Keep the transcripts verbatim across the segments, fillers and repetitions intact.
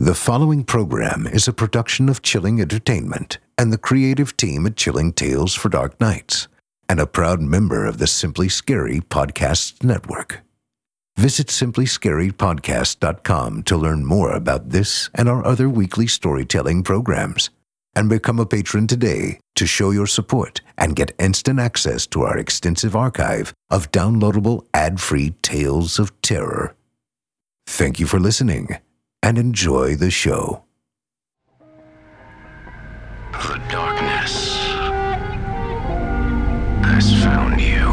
The following program is a production of Chilling Entertainment and the creative team at Chilling Tales for Dark Nights, and a proud member of the Simply Scary Podcasts Network. Visit simply scary podcast dot com to learn more about this and our other weekly storytelling programs, and become a patron today to show your support and get instant access to our extensive archive of downloadable ad-free tales of terror. Thank you for listening, and enjoy the show. The darkness has found you.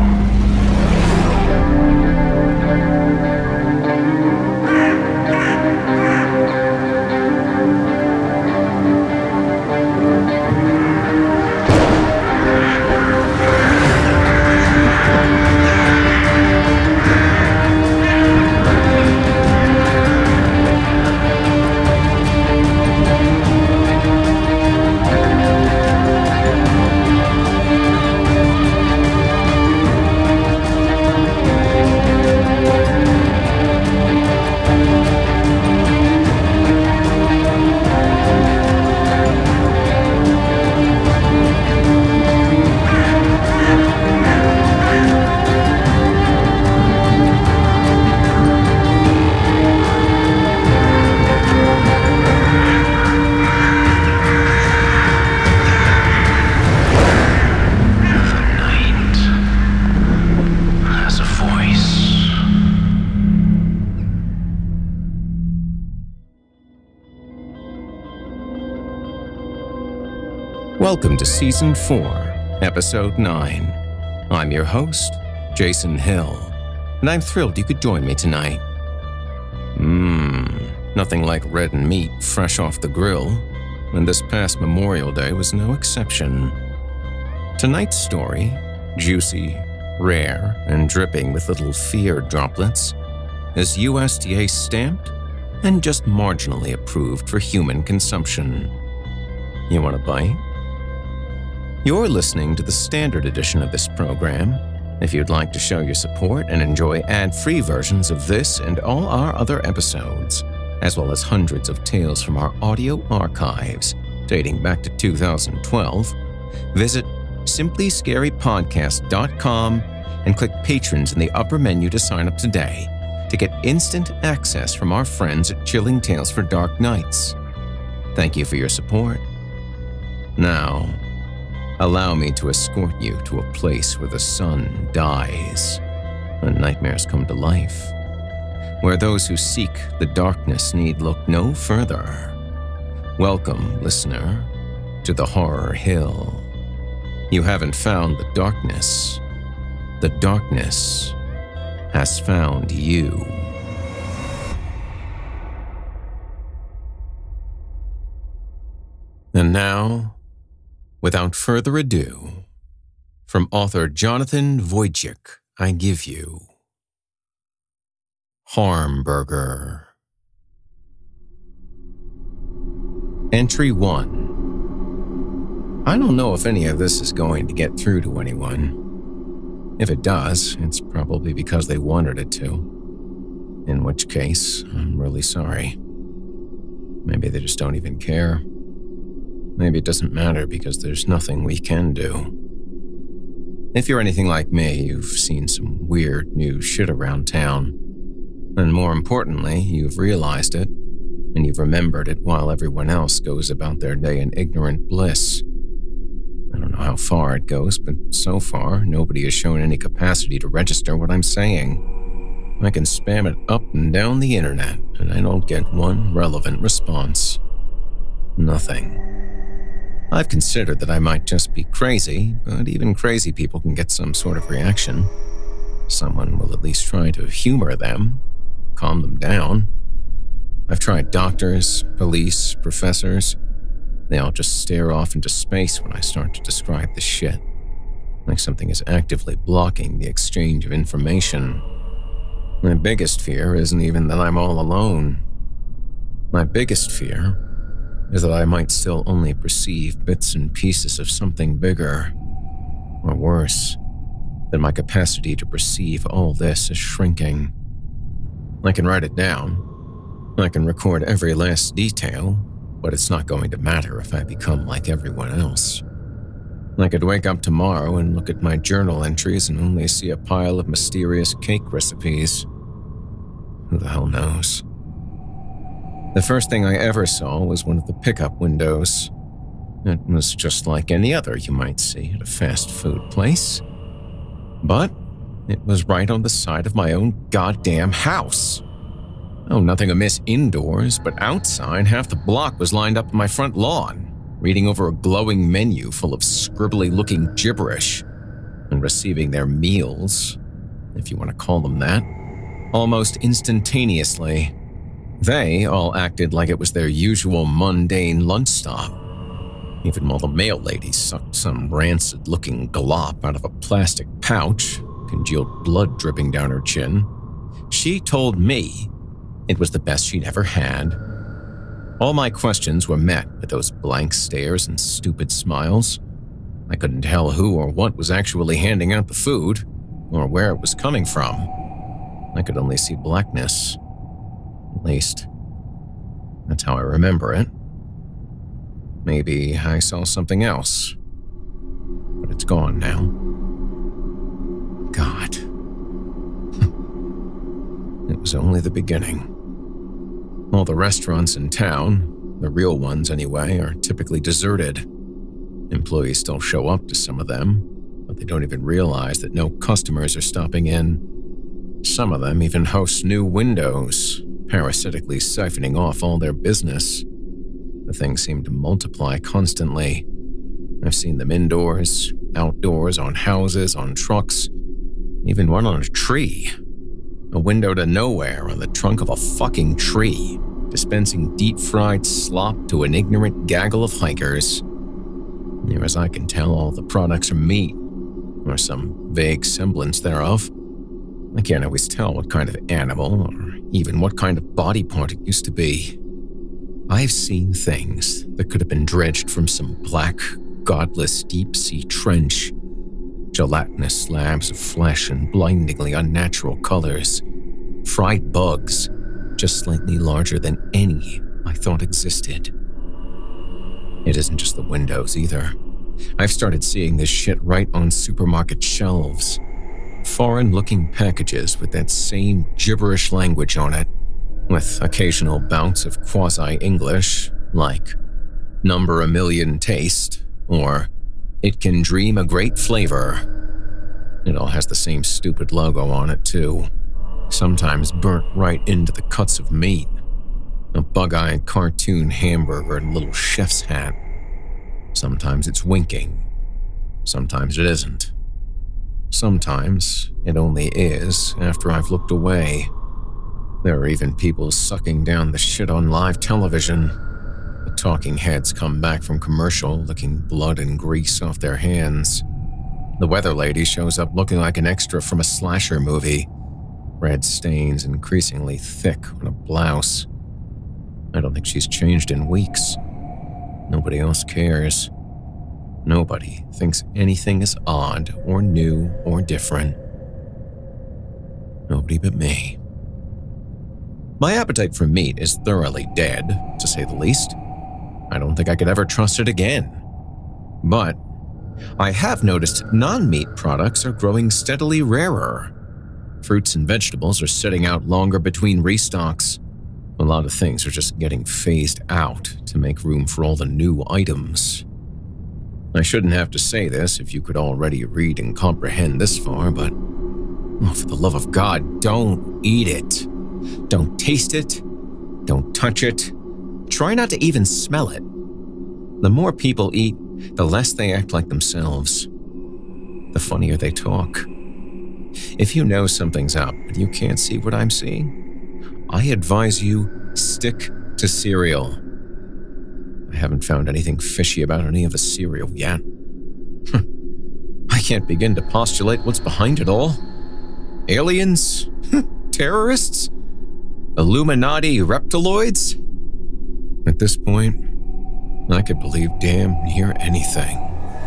Welcome to Season four, Episode nine. I'm your host, Jason Hill, and I'm thrilled you could join me tonight. Mmm, nothing like red meat fresh off the grill, and this past Memorial Day was no exception. Tonight's story, juicy, rare, and dripping with little fear droplets, is U S D A stamped and just marginally approved for human consumption. You want a bite? You're listening to the standard edition of this program. If you'd like to show your support and enjoy ad-free versions of this and all our other episodes, as well as hundreds of tales from our audio archives dating back to two thousand twelve, visit simply scary podcast dot com and click Patrons in the upper menu to sign up today to get instant access from our friends at Chilling Tales for Dark Nights. Thank you for your support. Now, allow me to escort you to a place where the sun dies and nightmares come to life, where those who seek the darkness need look no further. Welcome, listener, to the Horror Hill. You haven't found the darkness. The darkness has found you. And now, without further ado, from author Jonathan Wojcik, I give you Harmburger. Entry one. I don't know if any of this is going to get through to anyone. If it does, it's probably because they wanted it to. In which case, I'm really sorry. Maybe they just don't even care. Maybe it doesn't matter because there's nothing we can do. If you're anything like me, you've seen some weird new shit around town. And more importantly, you've realized it, and you've remembered it while everyone else goes about their day in ignorant bliss. I don't know how far it goes, but so far, nobody has shown any capacity to register what I'm saying. I can spam it up and down the internet, and I don't get one relevant response. Nothing. I've considered that I might just be crazy, but even crazy people can get some sort of reaction. Someone will at least try to humor them, calm them down. I've tried doctors, police, professors. They all just stare off into space when I start to describe the shit, like something is actively blocking the exchange of information. My biggest fear isn't even that I'm all alone. My biggest fear is that I might still only perceive bits and pieces of something bigger, or worse, that my capacity to perceive all this is shrinking. I can write it down, I can record every last detail, but it's not going to matter if I become like everyone else. I could wake up tomorrow and look at my journal entries and only see a pile of mysterious cake recipes. Who the hell knows? The first thing I ever saw was one of the pickup windows. It was just like any other you might see at a fast food place. But it was right on the side of my own goddamn house. Oh, nothing amiss indoors, but outside, half the block was lined up on my front lawn, reading over a glowing menu full of scribbly-looking gibberish and receiving their meals, if you want to call them that, almost instantaneously. They all acted like it was their usual mundane lunch stop, even while the mail lady sucked some rancid-looking glop out of a plastic pouch, congealed blood dripping down her chin. She told me it was the best she'd ever had. All my questions were met with those blank stares and stupid smiles. I couldn't tell who or what was actually handing out the food, or where it was coming from. I could only see blackness. At least, that's how I remember it. Maybe I saw something else, but it's gone now. God. It was only the beginning. All the restaurants in town, the real ones anyway, are typically deserted. Employees still show up to some of them, but they don't even realize that no customers are stopping in. Some of them even host new windows, parasitically siphoning off all their business. The things seem to multiply constantly. I've seen them indoors, outdoors, on houses, on trucks, even one on a tree. A window to nowhere on the trunk of a fucking tree, dispensing deep-fried slop to an ignorant gaggle of hikers. Near as I can tell, all the products are meat, or some vague semblance thereof. I can't always tell what kind of animal, or even what kind of body part it used to be. I've seen things that could have been dredged from some black, godless deep-sea trench. Gelatinous slabs of flesh in blindingly unnatural colors. Fried bugs, just slightly larger than any I thought existed. It isn't just the windows either. I've started seeing this shit right on supermarket shelves. Foreign-looking packages with that same gibberish language on it, with occasional bouts of quasi-English, like number a million taste, or it can dream a great flavor. It all has the same stupid logo on it, too. Sometimes burnt right into the cuts of meat. A bug-eyed cartoon hamburger and a little chef's hat. Sometimes it's winking. Sometimes it isn't. Sometimes it only is after I've looked away. There are even people sucking down the shit on live television. The talking heads come back from commercial licking blood and grease off their hands. The weather lady shows up looking like an extra from a slasher movie. Red stains increasingly thick on a blouse. I don't think she's changed in weeks. Nobody else cares. Nobody thinks anything is odd or new or different. Nobody but me. My appetite for meat is thoroughly dead, to say the least. I don't think I could ever trust it again. But I have noticed non-meat products are growing steadily rarer. Fruits and vegetables are sitting out longer between restocks. A lot of things are just getting phased out to make room for all the new items. I shouldn't have to say this if you could already read and comprehend this far, but oh, for the love of God, don't eat it. Don't taste it. Don't touch it. Try not to even smell it. The more people eat, the less they act like themselves. The funnier they talk. If you know something's up and you can't see what I'm seeing, I advise you stick to cereal. I haven't found anything fishy about any of the cereal yet. I can't begin to postulate what's behind it all. Aliens? Terrorists? Illuminati reptiloids? At this point, I could believe damn near anything.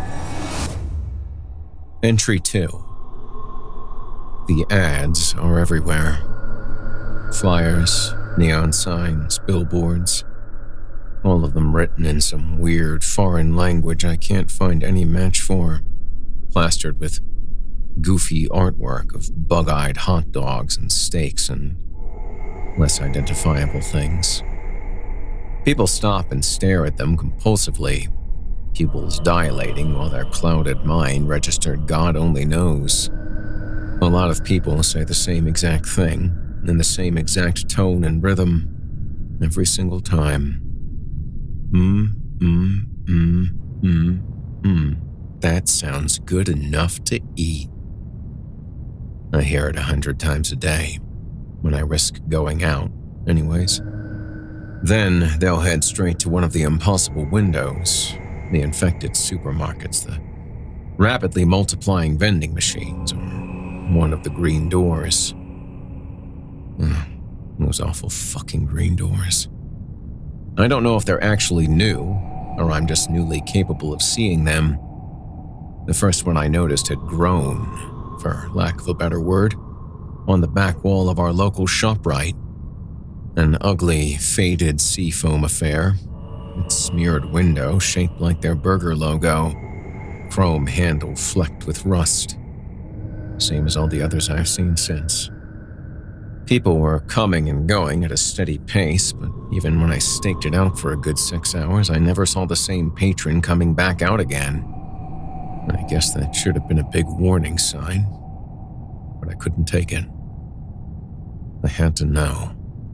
Entry two. The ads are everywhere. Flyers, Neon signs, billboards, all of them written in some weird foreign language I can't find any match for, plastered with goofy artwork of bug-eyed hot dogs and steaks and less identifiable things. People stop and stare at them compulsively, pupils dilating while their clouded mind registered God only knows. A lot of people say the same exact thing, in the same exact tone and rhythm, every single time. Mm, mm, mm, mm, mm. That sounds good enough to eat. I hear it a hundred times a day, when I risk going out, anyways. Then they'll head straight to one of the impossible windows, the infected supermarkets, the rapidly multiplying vending machines, or one of the green doors. Ugh, those awful fucking green doors. I don't know if they're actually new, or I'm just newly capable of seeing them. The first one I noticed had grown, for lack of a better word, on the back wall of our local ShopRite. An ugly, faded seafoam affair, its smeared window shaped like their burger logo, chrome handle flecked with rust. Same as all the others I've seen since. People were coming and going at a steady pace, but even when I staked it out for a good six hours, I never saw the same patron coming back out again. I guess that should have been a big warning sign, but I couldn't take it. I had to know.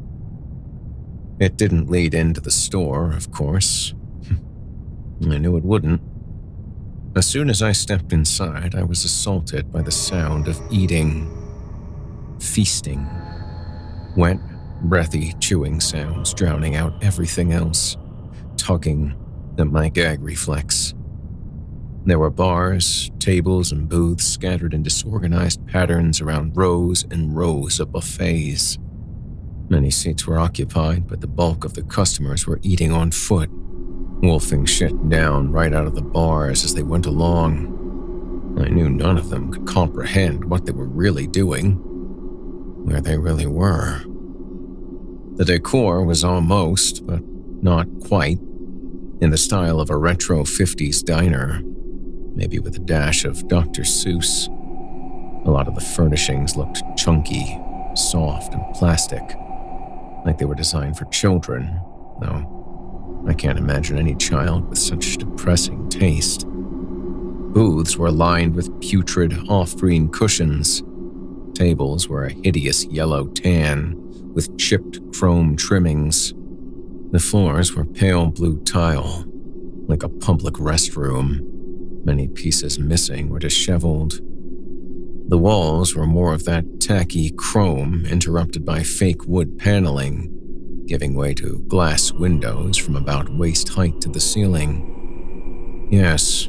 It didn't lead into the store, of course. I knew it wouldn't. As soon as I stepped inside, I was assaulted by the sound of eating, feasting. Wet, breathy chewing sounds drowning out everything else, tugging at my gag reflex. There were bars, tables, and booths scattered in disorganized patterns around rows and rows of buffets. Many seats were occupied, but the bulk of the customers were eating on foot, wolfing shit down right out of the bars as they went along. I knew none of them could comprehend what they were really doing, where they really were. The decor was almost, but not quite, in the style of a retro fifties diner, maybe with a dash of Doctor Seuss. A lot of the furnishings looked chunky, soft, and plastic, like they were designed for children, though I can't imagine any child with such depressing taste. Booths were lined with putrid off-green cushions. Tables were a hideous yellow tan with chipped chrome trimmings. The floors were pale blue tile, like a public restroom, many pieces missing or disheveled. The walls were more of that tacky chrome interrupted by fake wood paneling, giving way to glass windows from about waist height to the ceiling. Yes,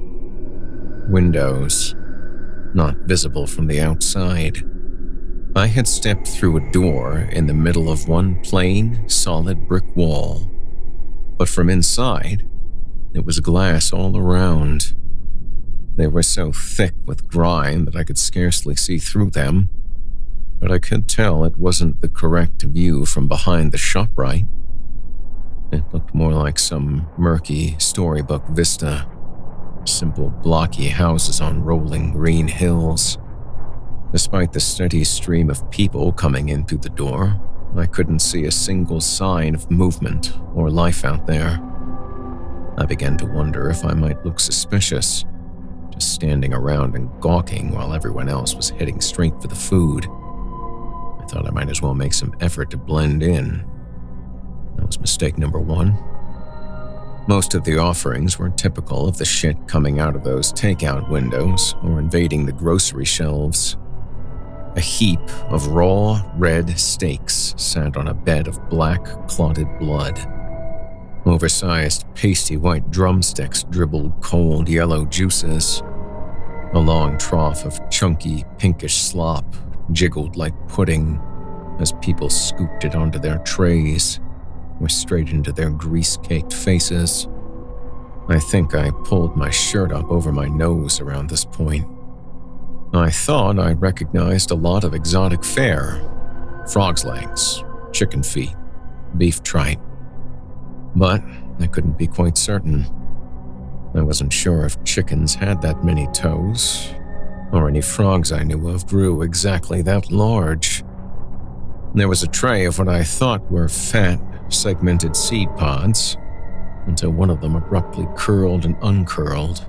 windows, not visible from the outside. I had stepped through a door in the middle of one plain, solid brick wall, but from inside, it was glass all around. They were so thick with grime that I could scarcely see through them, but I could tell it wasn't the correct view from behind the ShopRite. It looked more like some murky storybook vista, simple blocky houses on rolling green hills. Despite the steady stream of people coming in through the door, I couldn't see a single sign of movement or life out there. I began to wonder if I might look suspicious, just standing around and gawking while everyone else was heading straight for the food. I thought I might as well make some effort to blend in. That was mistake number one. Most of the offerings were typical of the shit coming out of those takeout windows or invading the grocery shelves. A heap of raw, red steaks sat on a bed of black, clotted blood. Oversized, pasty white drumsticks dribbled cold yellow juices. A long trough of chunky, pinkish slop jiggled like pudding as people scooped it onto their trays or straight into their grease-caked faces. I think I pulled my shirt up over my nose around this point. I thought I recognized a lot of exotic fare. Frog's legs, chicken feet, beef tripe. But I couldn't be quite certain. I wasn't sure if chickens had that many toes, or any frogs I knew of grew exactly that large. There was a tray of what I thought were fat, segmented seed pods, until one of them abruptly curled and uncurled.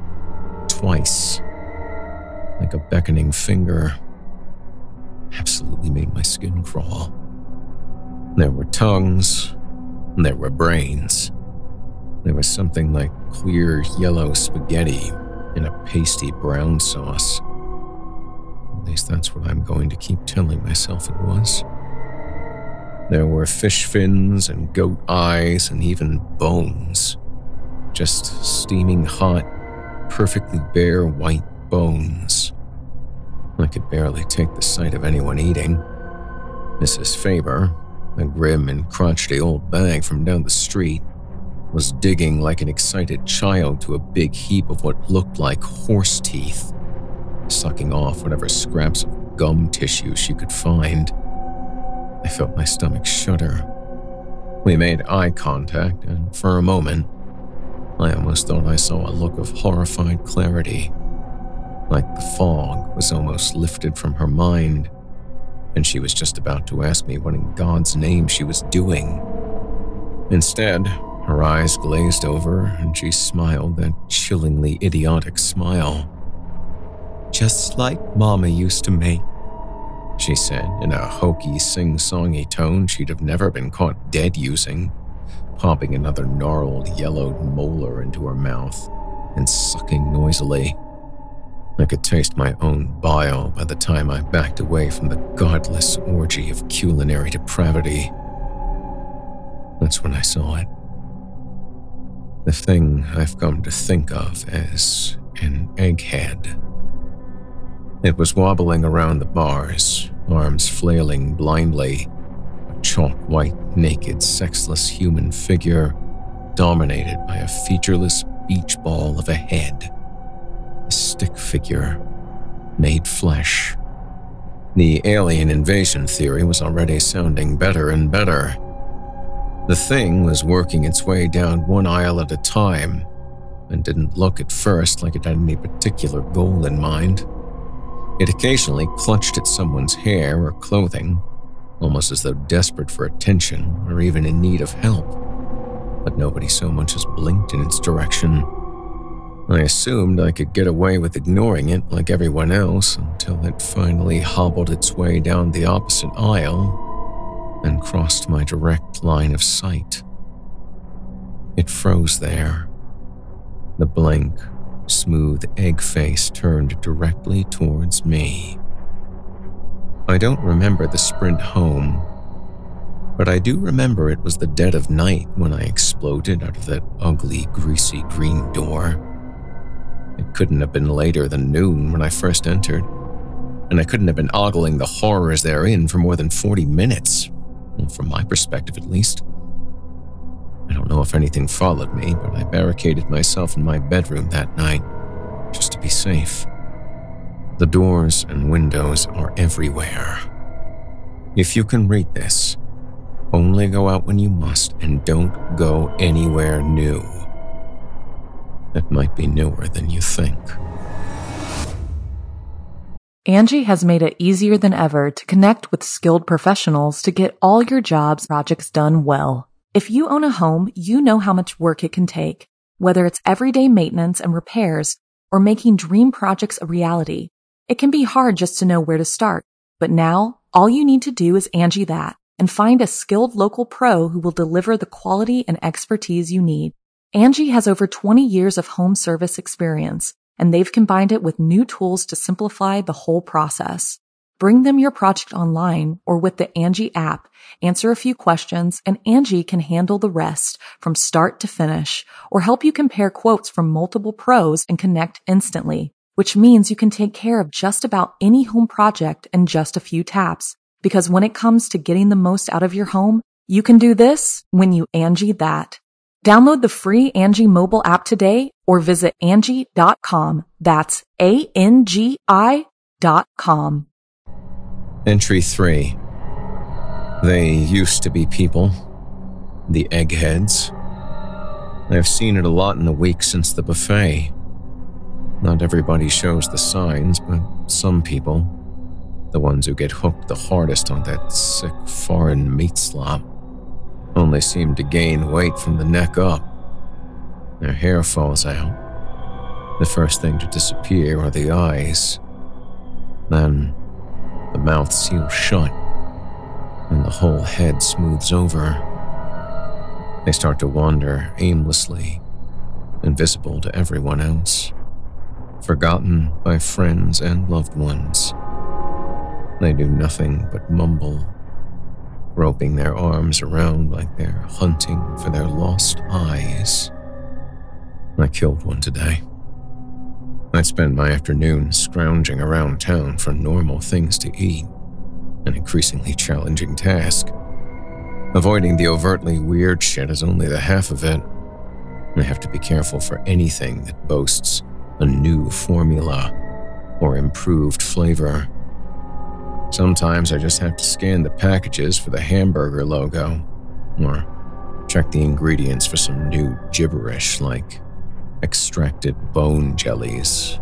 Twice. Like a beckoning finger. Absolutely made my skin crawl. There were tongues. There were brains. There was something like clear yellow spaghetti in a pasty brown sauce. At least that's what I'm going to keep telling myself it was. There were fish fins and goat eyes and even bones. Just steaming hot, perfectly bare white bones. I could barely take the sight of anyone eating. Missus Faber, a grim and crotchety old bag from down the street, was digging like an excited child to a big heap of what looked like horse teeth, sucking off whatever scraps of gum tissue she could find. I felt my stomach shudder. We made eye contact, and for a moment, I almost thought I saw a look of horrified clarity, like the fog was almost lifted from her mind, and she was just about to ask me what in God's name she was doing. Instead, her eyes glazed over, and she smiled that chillingly idiotic smile. "Just like Mama used to make," she said in a hokey, sing-songy tone she'd have never been caught dead using, popping another gnarled, yellowed molar into her mouth and sucking noisily. I could taste my own bile by the time I backed away from the godless orgy of culinary depravity. That's when I saw it. The thing I've come to think of as an egghead. It was wobbling around the bars, arms flailing blindly, a chalk-white, naked, sexless human figure dominated by a featureless beach ball of a head. A stick figure, made flesh. The alien invasion theory was already sounding better and better. The thing was working its way down one aisle at a time, and didn't look at first like it had any particular goal in mind. It occasionally clutched at someone's hair or clothing, almost as though desperate for attention or even in need of help, but nobody so much as blinked in its direction. I assumed I could get away with ignoring it like everyone else until it finally hobbled its way down the opposite aisle and crossed my direct line of sight. It froze there. The blank, smooth egg face turned directly towards me. I don't remember the sprint home, but I do remember it was the dead of night when I exploded out of that ugly, greasy green door. It couldn't have been later than noon when I first entered, and I couldn't have been ogling the horrors therein for more than forty minutes, well, from my perspective at least. I don't know if anything followed me, but I barricaded myself in my bedroom that night, just to be safe. The doors and windows are everywhere. If you can read this, only go out when you must and don't go anywhere new. It might be newer than you think. Angie has made it easier than ever to connect with skilled professionals to get all your jobs projects done well. If you own a home, you know how much work it can take, whether it's everyday maintenance and repairs or making dream projects a reality. It can be hard just to know where to start, but now all you need to do is Angie that and find a skilled local pro who will deliver the quality and expertise you need. Angie has over twenty years of home service experience, and they've combined it with new tools to simplify the whole process. Bring them your project online or with the Angie app, answer a few questions, and Angie can handle the rest from start to finish, or help you compare quotes from multiple pros and connect instantly, which means you can take care of just about any home project in just a few taps. Because when it comes to getting the most out of your home, you can do this when you Angie that. Download the free Angie mobile app today or visit Angie dot com. That's A N G I dot com. Entry three. They used to be people, The eggheads. I've seen it a lot in the week since the buffet. Not everybody shows the signs, but some people, the ones who get hooked the hardest on that sick foreign meat slop, only seem to gain weight from the neck up. Their hair falls out. The first thing to disappear are the eyes. Then, the mouth seals shut, and the whole head smooths over. They start to wander aimlessly, invisible to everyone else, forgotten by friends and loved ones. They do nothing but mumble, groping their arms around like they're hunting for their lost eyes. I killed one today. I spend my afternoons scrounging around town for normal things to eat, an increasingly challenging task. Avoiding the overtly weird shit is only the half of it. I have to be careful for anything that boasts a new formula or improved flavor. Sometimes I just have to scan the packages for the hamburger logo, or check the ingredients for some new gibberish like extracted bone jellies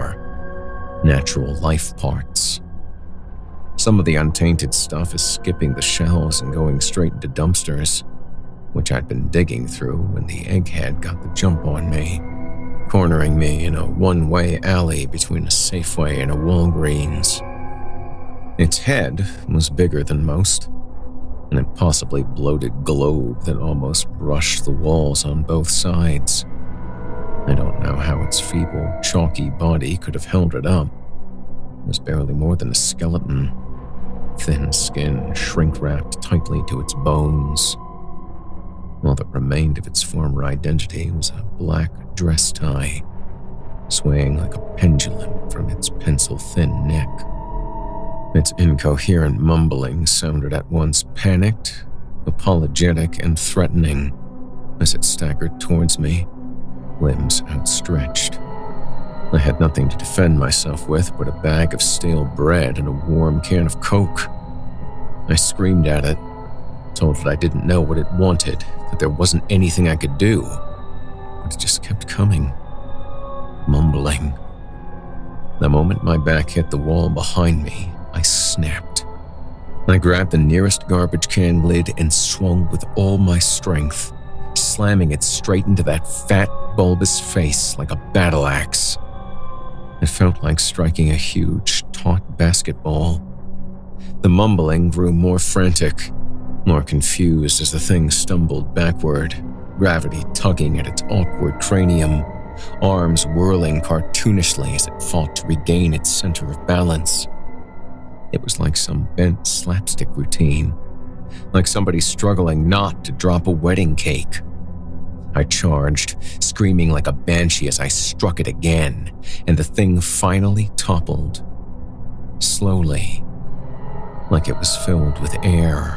or natural life parts. Some of the untainted stuff is skipping the shelves and going straight into dumpsters, which I'd been digging through when the egghead got the jump on me, cornering me in a one-way alley between a Safeway and a Walgreens. Its head was bigger than most, an impossibly bloated globe that almost brushed the walls on both sides. I don't know how its feeble, chalky body could have held it up. It was barely more than a skeleton, thin skin shrink-wrapped tightly to its bones. All that remained of its former identity was a black dress tie, swaying like a pendulum from its pencil-thin neck. Its incoherent mumbling sounded at once panicked, apologetic, and threatening as it staggered towards me, limbs outstretched. I had nothing to defend myself with but a bag of stale bread and a warm can of Coke. I screamed at it, told it I didn't know what it wanted, that there wasn't anything I could do, but it just kept coming, mumbling. The moment my back hit the wall behind me, I snapped. I grabbed the nearest garbage can lid and swung with all my strength, slamming it straight into that fat, bulbous face like a battle axe. It felt like striking a huge, taut basketball. The mumbling grew more frantic, more confused as the thing stumbled backward, gravity tugging at its awkward cranium, arms whirling cartoonishly as it fought to regain its center of balance. It was like some bent slapstick routine, like somebody struggling not to drop a wedding cake. I charged, screaming like a banshee as I struck it again, and the thing finally toppled. Slowly, like it was filled with air.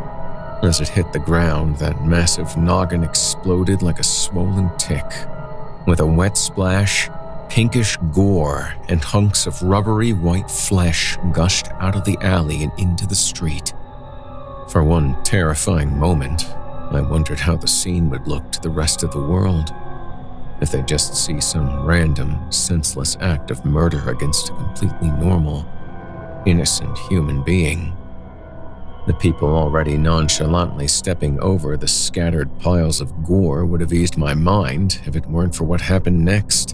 As it hit the ground, that massive noggin exploded like a swollen tick. With a wet splash, pinkish gore and hunks of rubbery white flesh gushed out of the alley and into the street. For one terrifying moment, I wondered how the scene would look to the rest of the world if they just see some random, senseless act of murder against a completely normal, innocent human being. The people already nonchalantly stepping over the scattered piles of gore would have eased my mind if it weren't for what happened next.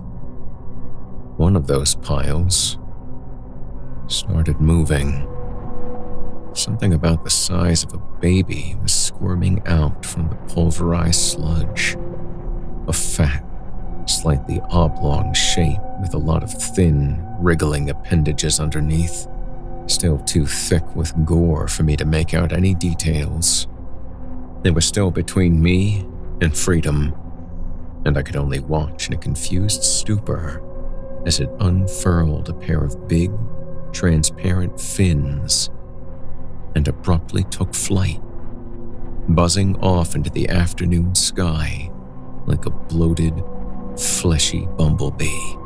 One of those piles started moving. Something about the size of a baby was squirming out from the pulverized sludge. A fat, slightly oblong shape with a lot of thin, wriggling appendages underneath, still too thick with gore for me to make out any details. They were still between me and freedom, and I could only watch in a confused stupor as it unfurled a pair of big, transparent fins and abruptly took flight, buzzing off into the afternoon sky like a bloated, fleshy bumblebee.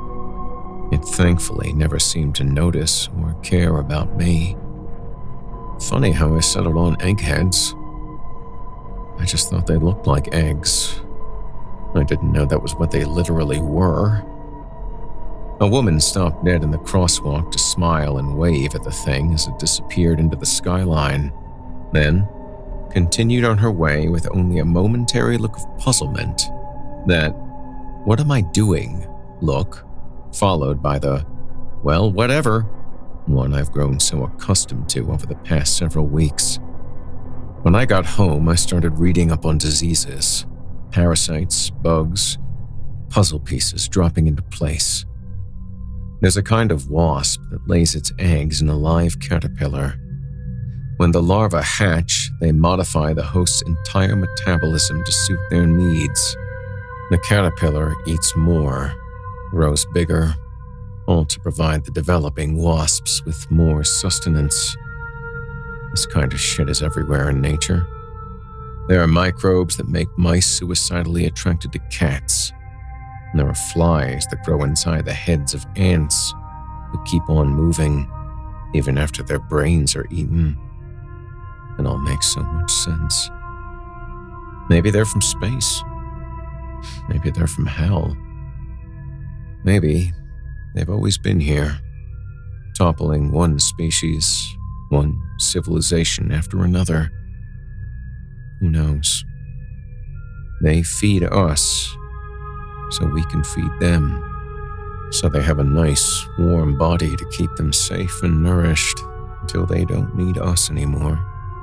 It thankfully never seemed to notice or care about me. Funny how I settled on eggheads. I just thought they looked like eggs. I didn't know that was what they literally were. A woman stopped dead in the crosswalk to smile and wave at the thing as it disappeared into the skyline, then continued on her way with only a momentary look of puzzlement. That, "What am I doing?" look, followed by the, "Well, whatever," one I've grown so accustomed to over the past several weeks. When I got home, I started reading up on diseases, parasites, bugs, puzzle pieces dropping into place. There's a kind of wasp that lays its eggs in a live caterpillar. When the larvae hatch, they modify the host's entire metabolism to suit their needs. The caterpillar eats more, grows bigger, all to provide the developing wasps with more sustenance. This kind of shit is everywhere in nature. There are microbes that make mice suicidally attracted to cats. And there are flies that grow inside the heads of ants who keep on moving even after their brains are eaten. It all makes so much sense. Maybe they're from space. Maybe they're from hell. Maybe they've always been here, toppling one species, one civilization after another. Who knows? They feed us so we can feed them, so they have a nice, warm body to keep them safe and nourished until they don't need us anymore.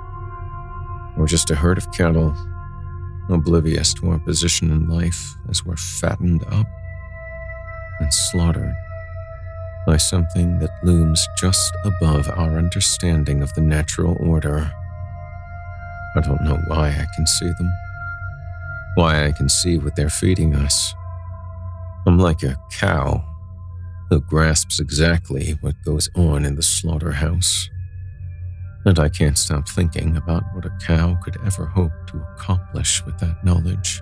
We're just a herd of cattle, oblivious to our position in life as we're fattened up and slaughtered by something that looms just above our understanding of the natural order. I don't know why I can see them, why I can see what they're feeding us. I'm like a cow who grasps exactly what goes on in the slaughterhouse. And I can't stop thinking about what a cow could ever hope to accomplish with that knowledge.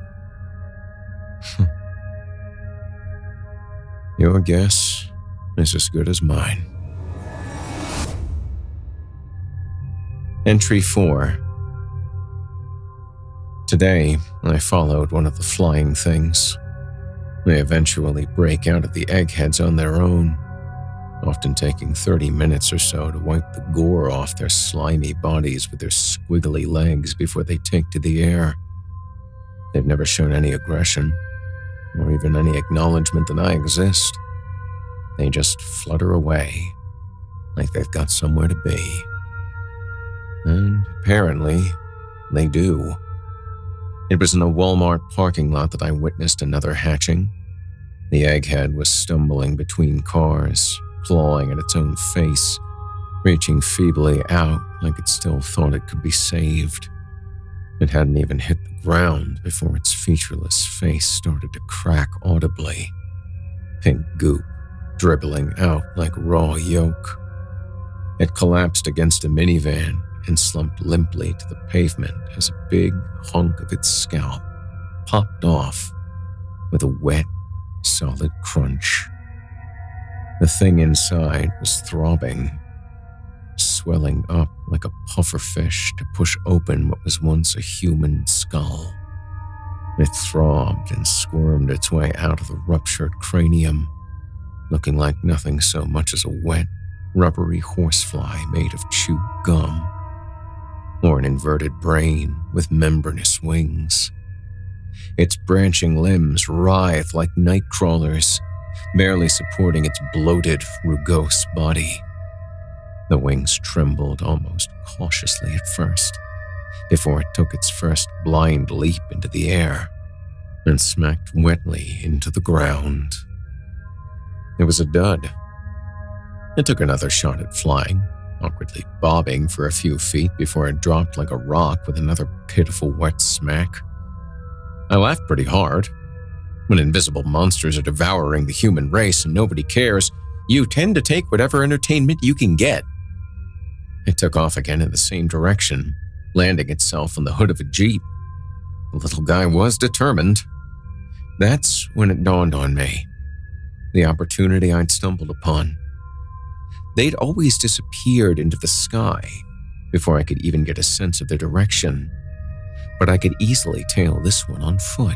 Your guess is as good as mine. Entry four. Today, I followed one of the flying things. They eventually break out of the eggheads on their own, often taking thirty minutes or so to wipe the gore off their slimy bodies with their squiggly legs before they take to the air. They've never shown any aggression, or even any acknowledgement that I exist. They just flutter away, like they've got somewhere to be. And apparently, they do. It was in a Walmart parking lot that I witnessed another hatching. The egghead was stumbling between cars, clawing at its own face, reaching feebly out like it still thought it could be saved. It hadn't even hit the ground before its featureless face started to crack audibly, pink goop dribbling out like raw yolk. It collapsed against a minivan and slumped limply to the pavement as a big hunk of its scalp popped off with a wet, solid crunch. The thing inside was throbbing, swelling up like a pufferfish to push open what was once a human skull. It throbbed and squirmed its way out of the ruptured cranium, looking like nothing so much as a wet, rubbery horsefly made of chewed gum, or an inverted brain with membranous wings. Its branching limbs writhed like night crawlers, barely supporting its bloated, rugose body. The wings trembled almost cautiously at first, before it took its first blind leap into the air and smacked wetly into the ground. It was a dud. It took another shot at flying, awkwardly bobbing for a few feet before it dropped like a rock with another pitiful wet smack. I laughed pretty hard. When invisible monsters are devouring the human race and nobody cares, you tend to take whatever entertainment you can get. It took off again in the same direction, landing itself on the hood of a Jeep. The little guy was determined. That's when it dawned on me. The opportunity I'd stumbled upon. They'd always disappeared into the sky before I could even get a sense of their direction. but I could easily tail this one on foot.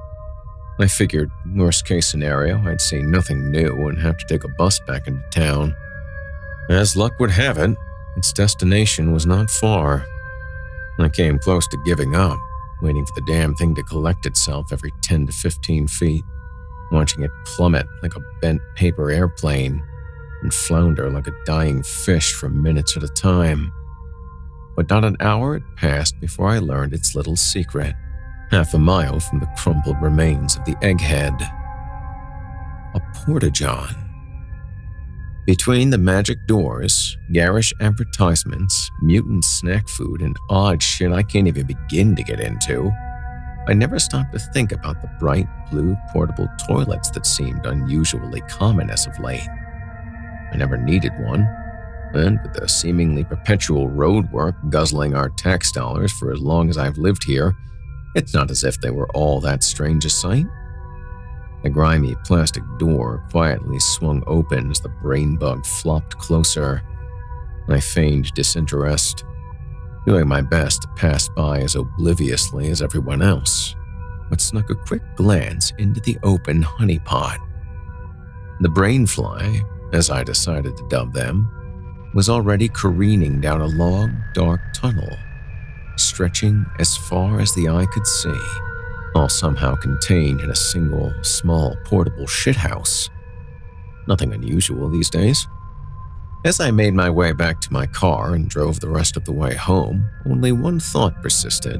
I figured, worst case scenario, I'd see nothing new and have to take a bus back into town. As luck would have it, its destination was not far. I came close to giving up, waiting for the damn thing to collect itself every ten to fifteen feet, watching it plummet like a bent paper airplane and flounder like a dying fish for minutes at a time. But not an hour had passed before I learned its little secret, half a mile from the crumpled remains of the egghead. A porta-john. Between the magic doors, garish advertisements, mutant snack food, and odd shit I can't even begin to get into, I never stopped to think about the bright blue portable toilets that seemed unusually common as of late. I never needed one, and with the seemingly perpetual road work guzzling our tax dollars for as long as I've lived here, it's not as if they were all that strange a sight. The grimy plastic door quietly swung open as the brain bug flopped closer. I feigned disinterest, doing my best to pass by as obliviously as everyone else, but snuck a quick glance into the open honeypot. The brainfly, as I decided to dub them, was already careening down a long, dark tunnel, stretching as far as the eye could see, all somehow contained in a single, small, portable shithouse. Nothing unusual these days. As I made my way back to my car and drove the rest of the way home, only one thought persisted.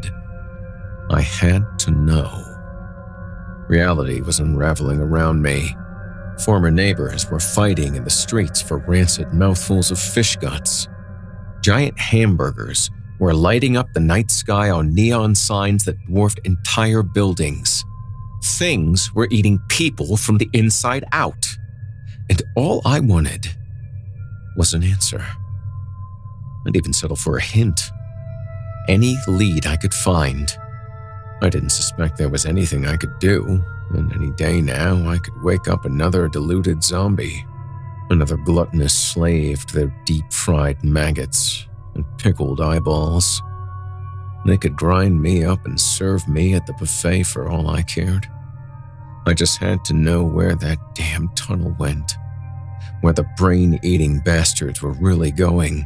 I had to know. Reality was unraveling around me. Former neighbors were fighting in the streets for rancid mouthfuls of fish guts. Giant hamburgers were lighting up the night sky on neon signs that dwarfed entire buildings. Things were eating people from the inside out. And all I wanted was an answer. I'd even settle for a hint. Any lead I could find. I didn't suspect there was anything I could do, and any day now I could wake up another deluded zombie, another gluttonous slave to their deep-fried maggots and pickled eyeballs. They could grind me up and serve me at the buffet for all I cared. I just had to know where that damn tunnel went, where the brain-eating bastards were really going.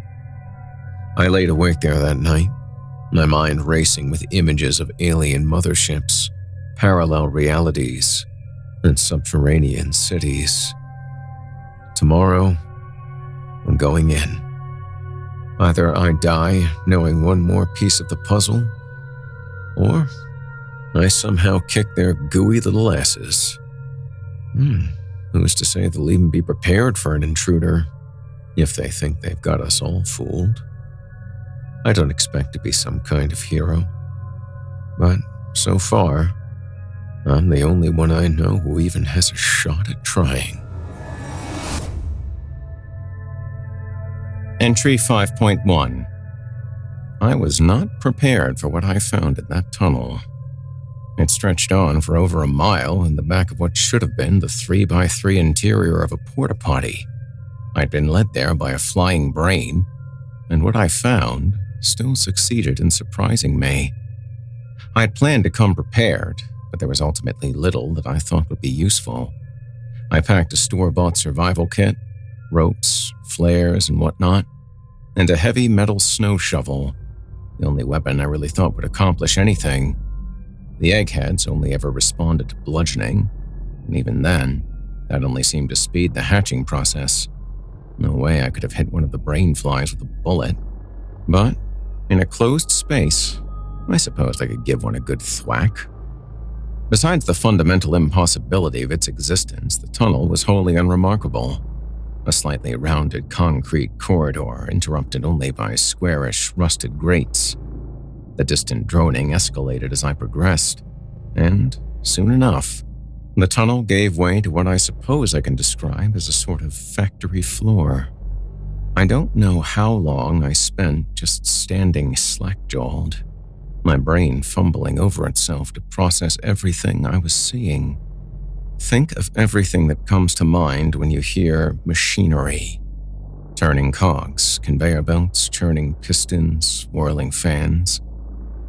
I laid awake there that night, my mind racing with images of alien motherships, parallel realities, and subterranean cities. Tomorrow, I'm going in. Either I die knowing one more piece of the puzzle, or I somehow kick their gooey little asses. Hmm, who's to say they'll even be prepared for an intruder, if they think they've got us all fooled? I don't expect to be some kind of hero, but so far, I'm the only one I know who even has a shot at trying. Entry five point one. I was not prepared for what I found in that tunnel. It stretched on for over a mile in the back of what should have been the three by three interior of a porta-potty. I'd been led there by a flying brain, and what I found still succeeded in surprising me. I'd planned to come prepared, but there was ultimately little that I thought would be useful. I packed a store-bought survival kit, ropes, flares, and whatnot, and a heavy metal snow shovel, the only weapon I really thought would accomplish anything. The eggheads only ever responded to bludgeoning, and even then, that only seemed to speed the hatching process. No way I could have hit one of the brain flies with a bullet. But in a closed space, I suppose I could give one a good thwack. Besides the fundamental impossibility of its existence, the tunnel was wholly unremarkable. A slightly rounded concrete corridor interrupted only by squarish, rusted grates. The distant droning escalated as I progressed, and soon enough, the tunnel gave way to what I suppose I can describe as a sort of factory floor. I don't know how long I spent just standing slack-jawed, my brain fumbling over itself to process everything I was seeing. Think of everything that comes to mind when you hear machinery. Turning cogs, conveyor belts, churning pistons, whirling fans.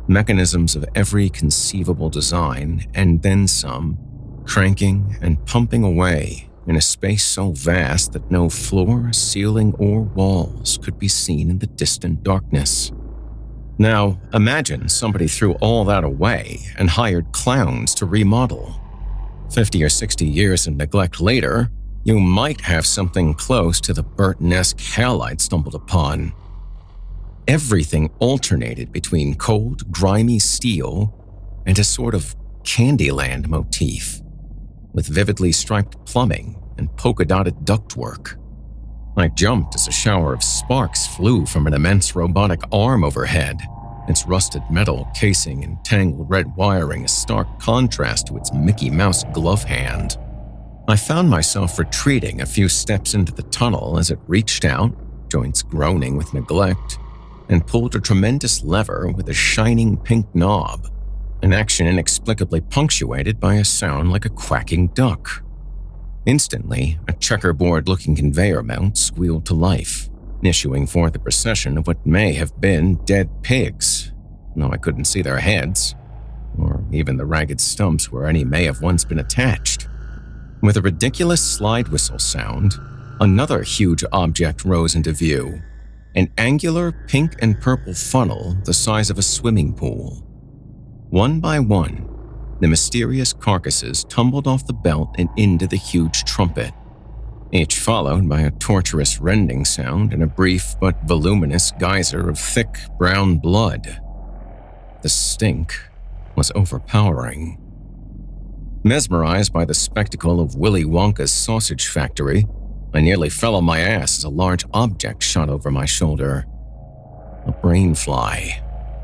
mechanisms of every conceivable design, and then some, cranking and pumping away in a space so vast that no floor, ceiling, or walls could be seen in the distant darkness. Now, imagine somebody threw all that away and hired clowns to remodel. Fifty or sixty years of neglect later, you might have something close to the Burton-esque hell I'd stumbled upon. Everything alternated between cold, grimy steel and a sort of Candyland motif, with vividly striped plumbing and polka-dotted ductwork. I jumped as a shower of sparks flew from an immense robotic arm overhead, its rusted metal casing and tangled red wiring a stark contrast to its Mickey Mouse glove hand. I found myself retreating a few steps into the tunnel as it reached out, joints groaning with neglect, and pulled a tremendous lever with a shining pink knob, an action inexplicably punctuated by a sound like a quacking duck. Instantly, a checkerboard-looking conveyor mount squealed to life, issuing forth a procession of what may have been dead pigs, though I couldn't see their heads, or even the ragged stumps where any may have once been attached. With a ridiculous slide whistle sound, another huge object rose into view, an angular pink and purple funnel the size of a swimming pool. One by one, the mysterious carcasses tumbled off the belt and into the huge trumpet, each followed by a torturous rending sound and a brief but voluminous geyser of thick brown blood. The stink was overpowering. Mesmerized by the spectacle of Willy Wonka's sausage factory, I nearly fell on my ass as a large object shot over my shoulder. A brainfly.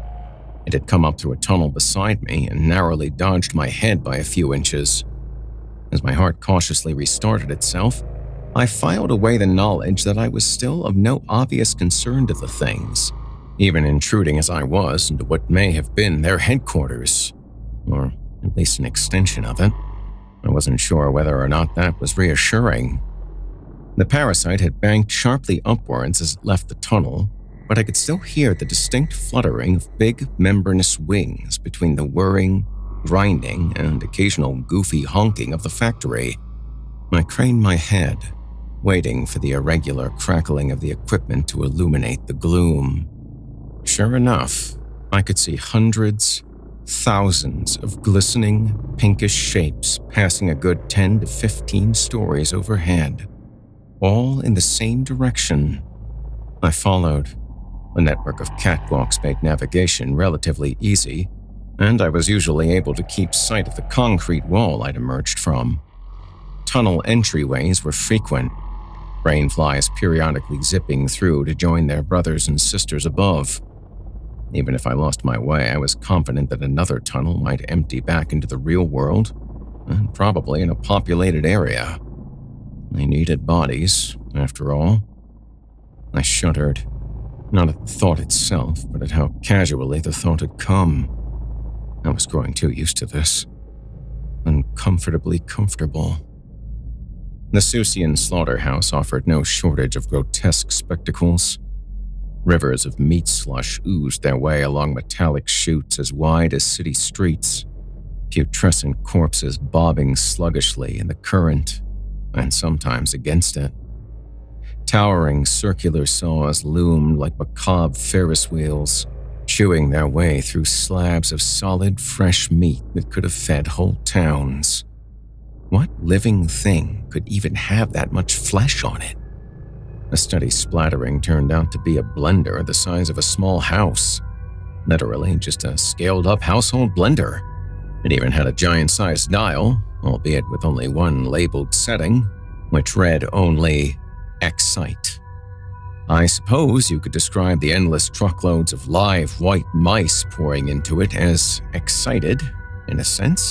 It had come up through a tunnel beside me and narrowly dodged my head by a few inches. As my heart cautiously restarted itself, I filed away the knowledge that I was still of no obvious concern to the things, even intruding as I was into what may have been their headquarters, or at least an extension of it. I wasn't sure whether or not that was reassuring. The parasite had banked sharply upwards as it left the tunnel, but I could still hear the distinct fluttering of big membranous wings between the whirring, grinding, and occasional goofy honking of the factory. I craned my head, waiting for the irregular crackling of the equipment to illuminate the gloom. Sure enough, I could see hundreds, thousands of glistening, pinkish shapes passing a good ten to fifteen stories overhead, all in the same direction. I followed. A network of catwalks made navigation relatively easy, and I was usually able to keep sight of the concrete wall I'd emerged from. Tunnel entryways were frequent, brainflies periodically zipping through to join their brothers and sisters above. Even if I lost my way, I was confident that another tunnel might empty back into the real world, and probably in a populated area. They needed bodies, after all. I shuddered, not at the thought itself, but at how casually the thought had come. I was growing too used to this. Uncomfortably comfortable. The Susian slaughterhouse offered no shortage of grotesque spectacles. Rivers of meat slush oozed their way along metallic chutes as wide as city streets, putrescent corpses bobbing sluggishly in the current, and sometimes against it. Towering circular saws loomed like macabre Ferris wheels, chewing their way through slabs of solid, fresh meat that could have fed whole towns. What living thing could even have that much flesh on it? A steady splattering turned out to be a blender the size of a small house. Literally just a scaled-up household blender. It even had a giant-sized dial, albeit with only one labeled setting, which read only Excite. I suppose you could describe the endless truckloads of live white mice pouring into it as excited, in a sense.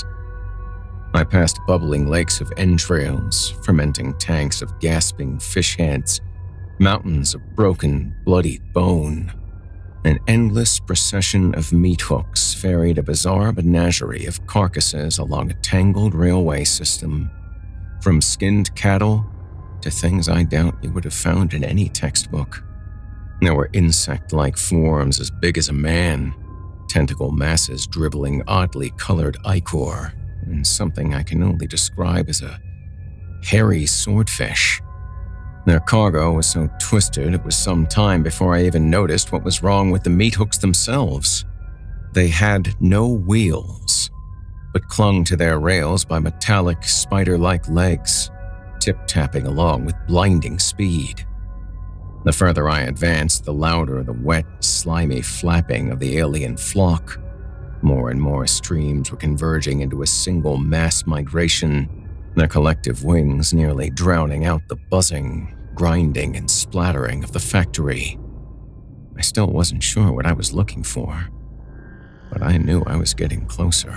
I passed bubbling lakes of entrails, fermenting tanks of gasping fish heads, mountains of broken, bloody bone. An endless procession of meat hooks ferried a bizarre menagerie of carcasses along a tangled railway system, from skinned cattle to things I doubt you would have found in any textbook. There were insect-like forms as big as a man, tentacle masses dribbling oddly colored ichor, and something I can only describe as a hairy swordfish. Their cargo was so twisted it was some time before I even noticed what was wrong with the meat hooks themselves. They had no wheels, but clung to their rails by metallic, spider-like legs, tip-tapping along with blinding speed. The further I advanced, the louder the wet, slimy flapping of the alien flock. More and more streams were converging into a single mass migration, their collective wings nearly drowning out the buzzing, grinding, and splattering of the factory. I still wasn't sure what I was looking for, but I knew I was getting closer.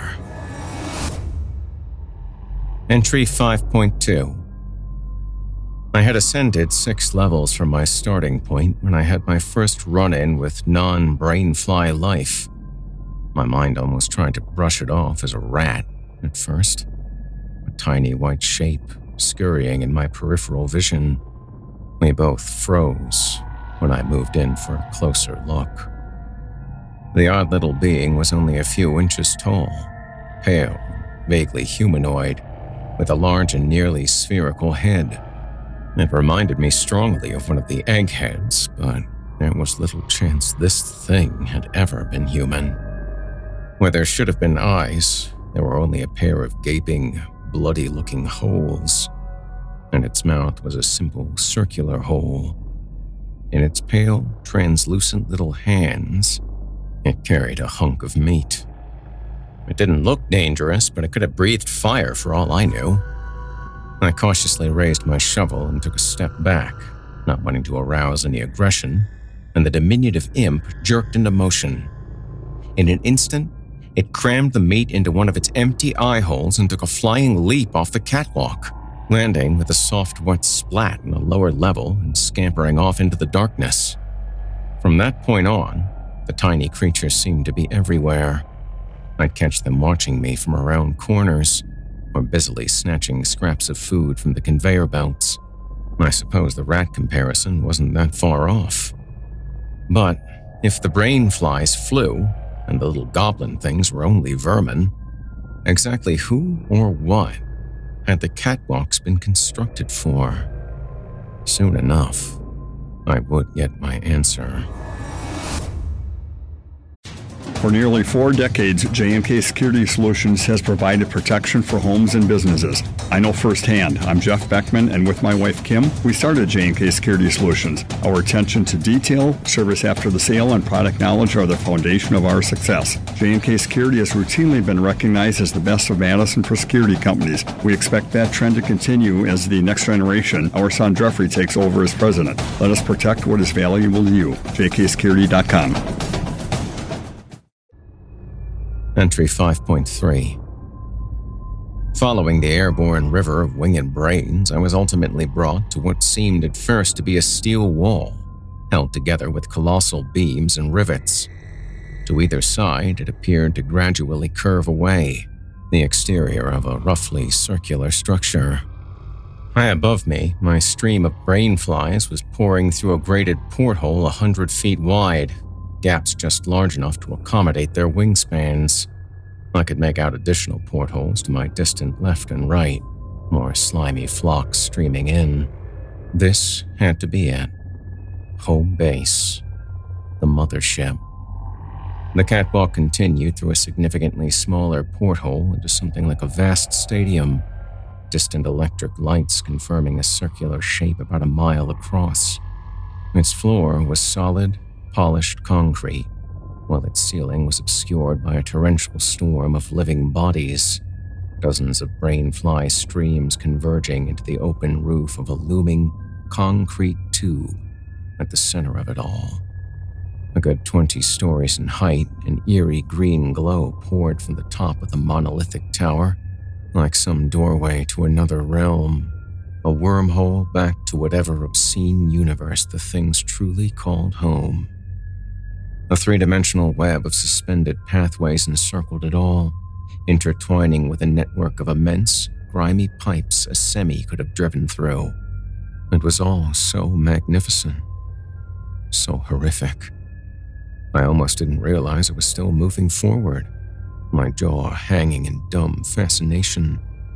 Entry five point two. I had ascended six levels from my starting point when I had my first run-in with non-brainfly life. My mind almost tried to brush it off as a rat at first, a tiny white shape scurrying in my peripheral vision. We both froze when I moved in for a closer look. The odd little being was only a few inches tall, pale, vaguely humanoid, with a large and nearly spherical head. It reminded me strongly of one of the eggheads, but there was little chance this thing had ever been human. Where there should have been eyes, there were only a pair of gaping, bloody-looking holes, and its mouth was a simple circular hole. In its pale, translucent little hands, it carried a hunk of meat. It didn't look dangerous, but it could have breathed fire for all I knew. I cautiously raised my shovel and took a step back, not wanting to arouse any aggression, and the diminutive imp jerked into motion. In an instant, it crammed the meat into one of its empty eye holes and took a flying leap off the catwalk, landing with a soft, wet splat on a lower level and scampering off into the darkness. From that point on, the tiny creatures seemed to be everywhere. I'd catch them watching me from around corners, or busily snatching scraps of food from the conveyor belts. I suppose the rat comparison wasn't that far off. But if the brain flies flew, and the little goblin things were only vermin, exactly who or what had the catwalks been constructed for? Soon enough, I would get my answer. For nearly four decades, J M K Security Solutions has provided protection for homes and businesses. I know firsthand. I'm Jeff Beckman, and with my wife Kim, we started J M K Security Solutions. Our attention to detail, service after the sale, and product knowledge are the foundation of our success. J M K Security has routinely been recognized as the best of Madison for security companies. We expect that trend to continue as the next generation, our son Jeffrey, takes over as president. Let us protect what is valuable to you. J K security dot com. Entry five point three. Following the airborne river of winged brains, I was ultimately brought to what seemed at first to be a steel wall, held together with colossal beams and rivets. To either side, it appeared to gradually curve away, the exterior of a roughly circular structure. High above me, my stream of brainflies was pouring through a grated porthole a hundred feet wide, gaps just large enough to accommodate their wingspans. I could make out additional portholes to my distant left and right, more slimy flocks streaming in. This had to be it. Home base. The mothership. The catwalk continued through a significantly smaller porthole into something like a vast stadium, distant electric lights confirming a circular shape about a mile across. Its floor was solid, polished concrete, while its ceiling was obscured by a torrential storm of living bodies, dozens of brainfly streams converging into the open roof of a looming concrete tube at the center of it all. A good twenty stories in height, an eerie green glow poured from the top of the monolithic tower, like some doorway to another realm, a wormhole back to whatever obscene universe the things truly called home. A three-dimensional web of suspended pathways encircled it all, intertwining with a network of immense, grimy pipes a semi could have driven through. It was all so magnificent, so horrific. I almost didn't realize it was still moving forward, my jaw hanging in dumb fascination.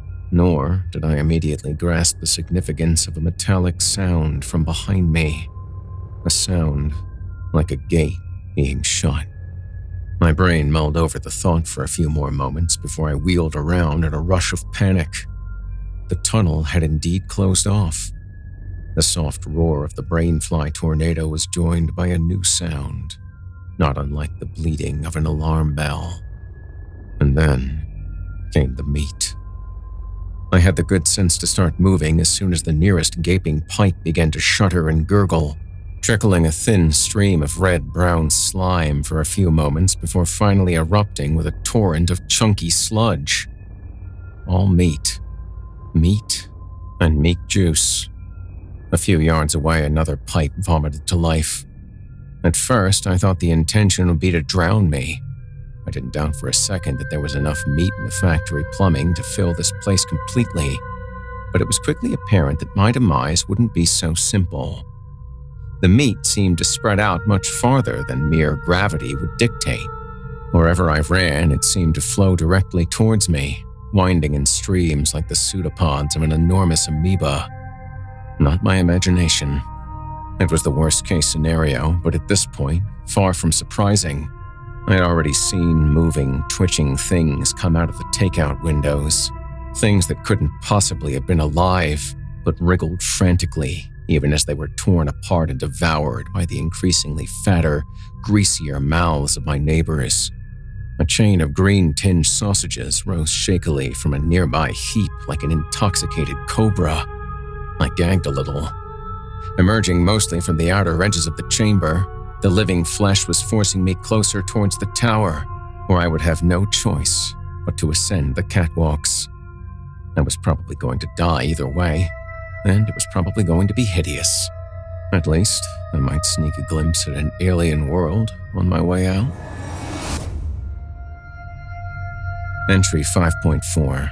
Nor did I immediately grasp the significance of a metallic sound from behind me. A sound like a gate being shut. My brain mulled over the thought for a few more moments before I wheeled around in a rush of panic. The tunnel had indeed closed off. The soft roar of the brainfly tornado was joined by a new sound, not unlike the bleating of an alarm bell. And then came the meat. I had the good sense to start moving as soon as the nearest gaping pipe began to shudder and gurgle, trickling a thin stream of red-brown slime for a few moments before finally erupting with a torrent of chunky sludge. All meat. Meat and meat juice. A few yards away, another pipe vomited to life. At first, I thought the intention would be to drown me. I didn't doubt for a second that there was enough meat in the factory plumbing to fill this place completely, but it was quickly apparent that my demise wouldn't be so simple. The meat seemed to spread out much farther than mere gravity would dictate. Wherever I ran, it seemed to flow directly towards me, winding in streams like the pseudopods of an enormous amoeba. Not my imagination. It was the worst-case scenario, but at this point, far from surprising. I had already seen moving, twitching things come out of the takeout windows. Things that couldn't possibly have been alive, but wriggled frantically, even as they were torn apart and devoured by the increasingly fatter, greasier mouths of my neighbors. A chain of green-tinged sausages rose shakily from a nearby heap like an intoxicated cobra. I gagged a little. Emerging mostly from the outer edges of the chamber, the living flesh was forcing me closer towards the tower, where I would have no choice but to ascend the catwalks. I was probably going to die either way, and it was probably going to be hideous. At least, I might sneak a glimpse at an alien world on my way out. Entry five point four.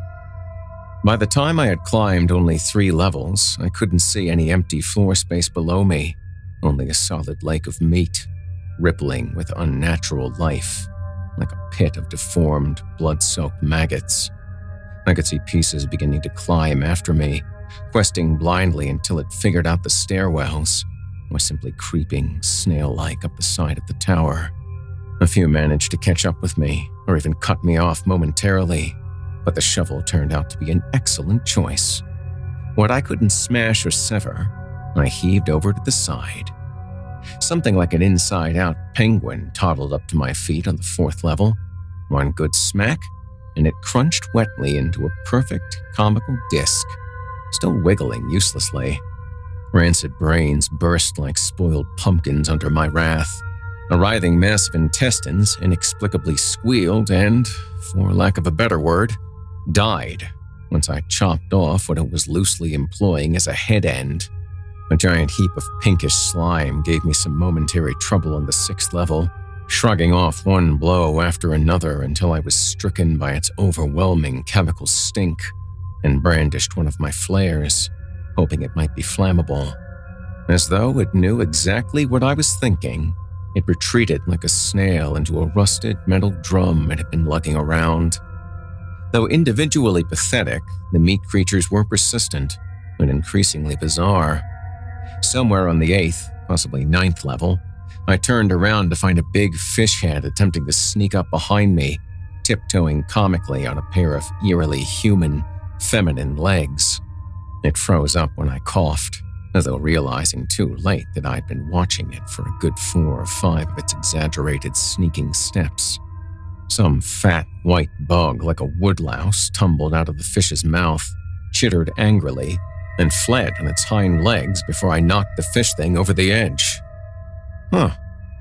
By the time I had climbed only three levels, I couldn't see any empty floor space below me, only a solid lake of meat, rippling with unnatural life, like a pit of deformed, blood-soaked maggots. I could see pieces beginning to climb after me, questing blindly until it figured out the stairwells, or simply creeping snail-like up the side of the tower. A few managed to catch up with me, or even cut me off momentarily, but the shovel turned out to be an excellent choice. What I couldn't smash or sever, I heaved over to the side. Something like an inside-out penguin toddled up to my feet on the fourth level. One good smack, and it crunched wetly into a perfect, comical disc, still wiggling uselessly. Rancid brains burst like spoiled pumpkins under my wrath. A writhing mass of intestines inexplicably squealed and, for lack of a better word, died once I chopped off what it was loosely employing as a head end. A giant heap of pinkish slime gave me some momentary trouble on the sixth level, shrugging off one blow after another until I was stricken by its overwhelming chemical stink and brandished one of my flares, hoping it might be flammable. As though it knew exactly what I was thinking, it retreated like a snail into a rusted metal drum it had been lugging around. Though individually pathetic, the meat creatures were persistent and increasingly bizarre. Somewhere on the eighth, possibly ninth level, I turned around to find a big fish head attempting to sneak up behind me, tiptoeing comically on a pair of eerily human, feminine legs. It froze up when I coughed, as though realizing too late that I'd been watching it for a good four or five of its exaggerated sneaking steps. Some fat, white bug like a woodlouse tumbled out of the fish's mouth, chittered angrily, and fled on its hind legs before I knocked the fish thing over the edge. Huh.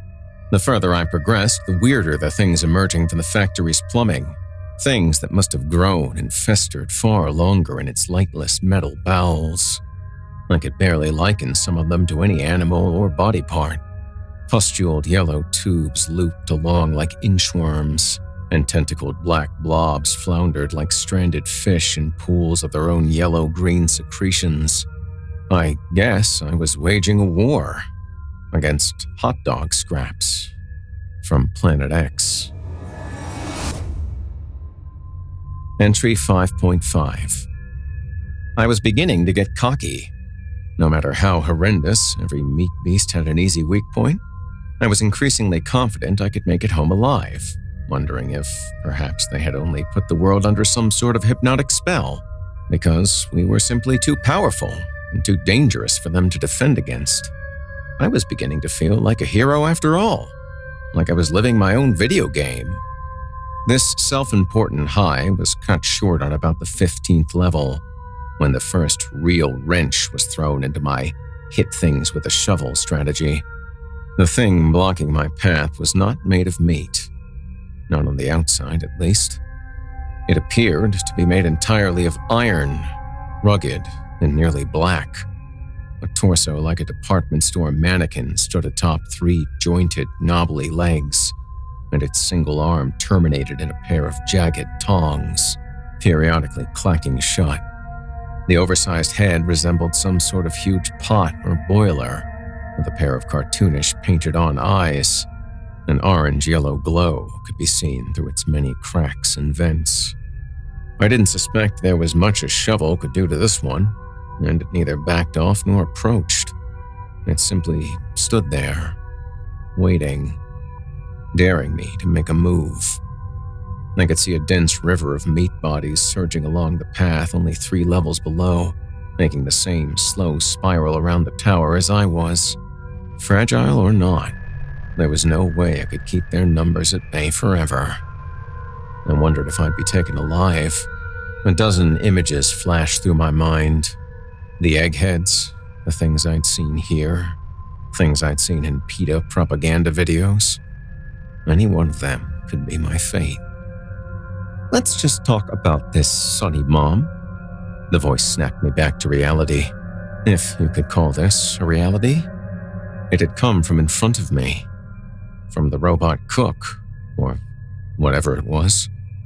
The further I progressed, the weirder the things emerging from the factory's plumbing. Things that must have grown and festered far longer in its lightless metal bowels. I could barely liken some of them to any animal or body part. Pustuled yellow tubes looped along like inchworms, and tentacled black blobs floundered like stranded fish in pools of their own yellow-green secretions. I guess I was waging a war against hot dog scraps from Planet X. Entry five point five. I was beginning to get cocky. No matter how horrendous, every meat beast had an easy weak point. I was increasingly confident I could make it home alive, wondering if perhaps they had only put the world under some sort of hypnotic spell, because we were simply too powerful and too dangerous for them to defend against. I was beginning to feel like a hero after all, like I was living my own video game. This self-important high was cut short on about the fifteenth level, when the first real wrench was thrown into my hit things with a shovel strategy. The thing blocking my path was not made of meat, not on the outside at least. It appeared to be made entirely of iron, rugged and nearly black. A torso like a department store mannequin stood atop three jointed, knobbly legs, and its single arm terminated in a pair of jagged tongs, periodically clacking shut. The oversized head resembled some sort of huge pot or boiler, with a pair of cartoonish painted-on eyes. An orange-yellow glow could be seen through its many cracks and vents. I didn't suspect there was much a shovel could do to this one, and it neither backed off nor approached. It simply stood there, waiting, daring me to make a move. I could see a dense river of meat bodies surging along the path only three levels below, making the same slow spiral around the tower as I was. Fragile or not, there was no way I could keep their numbers at bay forever. I wondered if I'd be taken alive. A dozen images flashed through my mind. The eggheads, the things I'd seen here, things I'd seen in PETA propaganda videos. Any one of them could be my fate. "Let's just talk about this, Sonny Mom." The voice snapped me back to reality, if you could call this a reality. It had come from in front of me, from the robot cook, or whatever it was.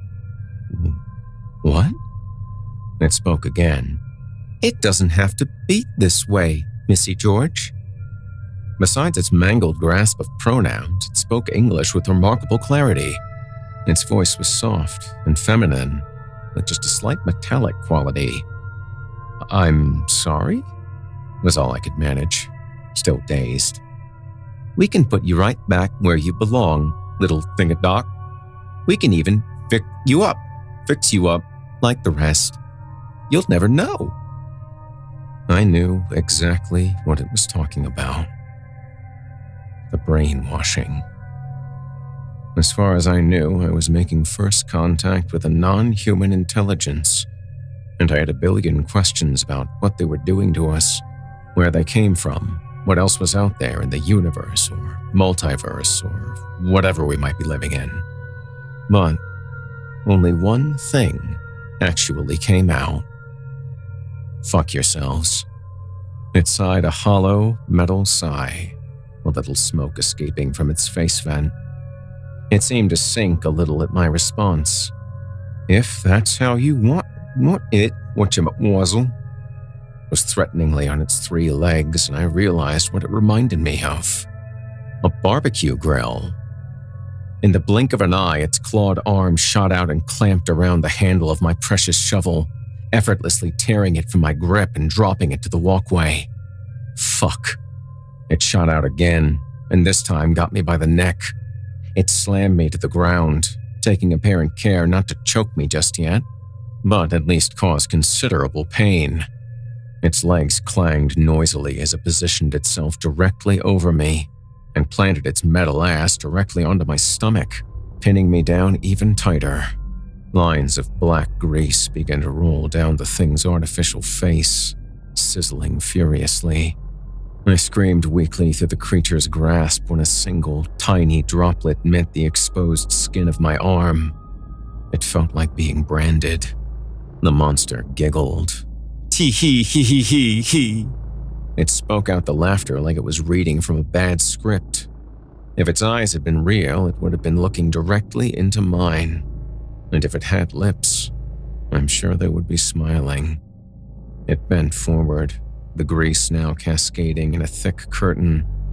"What?" It spoke again. "It doesn't have to be this way, Missy George." Besides its mangled grasp of pronouns, it spoke English with remarkable clarity. Its voice was soft and feminine, with just a slight metallic quality. "I'm sorry?" was all I could manage, still dazed. "We can put you right back where you belong, little thingadoc. We can even fix you up, fix you up like the rest. You'll never know." I knew exactly what it was talking about. The brainwashing. As far as I knew, I was making first contact with a non-human intelligence, and I had a billion questions about what they were doing to us, where they came from, what else was out there in the universe or multiverse or whatever we might be living in. But only one thing actually came out. "Fuck yourselves." It sighed a hollow metal sigh, a little smoke escaping from its face vent. It seemed to sink a little at my response. "If that's how you want, want it, whatchamacwazzle," was threateningly on its three legs, and I realized what it reminded me of. A barbecue grill. In the blink of an eye, its clawed arm shot out and clamped around the handle of my precious shovel, effortlessly tearing it from my grip and dropping it to the walkway. Fuck. It shot out again, and this time got me by the neck. It slammed me to the ground, taking apparent care not to choke me just yet, but at least cause considerable pain. Its legs clanged noisily as it positioned itself directly over me and planted its metal ass directly onto my stomach, pinning me down even tighter. Lines of black grease began to roll down the thing's artificial face, sizzling furiously. I screamed weakly through the creature's grasp when a single, tiny droplet met the exposed skin of my arm. It felt like being branded. The monster giggled. Tee-hee-hee-hee-hee-hee. It spoke out the laughter like it was reading from a bad script. If its eyes had been real, it would have been looking directly into mine. And if it had lips, I'm sure they would be smiling. It bent forward, the grease now cascading in a thick curtain,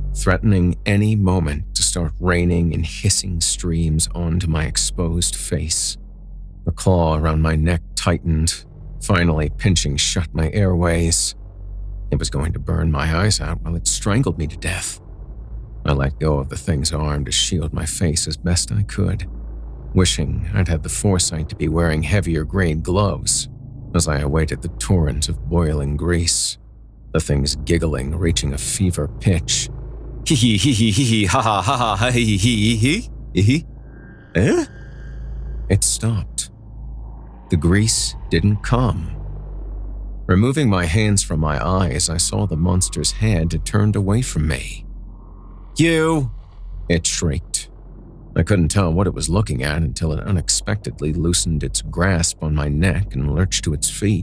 threatening any moment to start raining in hissing streams onto my exposed face. The claw around my neck tightened, finally pinching shut my airways. It was going to burn my eyes out while it strangled me to death. I let go of the thing's arm to shield my face as best I could, wishing I'd had the foresight to be wearing heavier grade gloves as I awaited the torrent of boiling grease, the thing's giggling reaching a fever pitch. Hee hee hee hee hee hee ha ha ha ha hee hee hee hee hee. Eh? It stopped. The grease didn't come. Removing my hands from my eyes, I saw the monster's head had turned away from me. You! It shrieked. I couldn't tell what it was looking at until it unexpectedly loosened its grasp on my neck and lurched to its feet.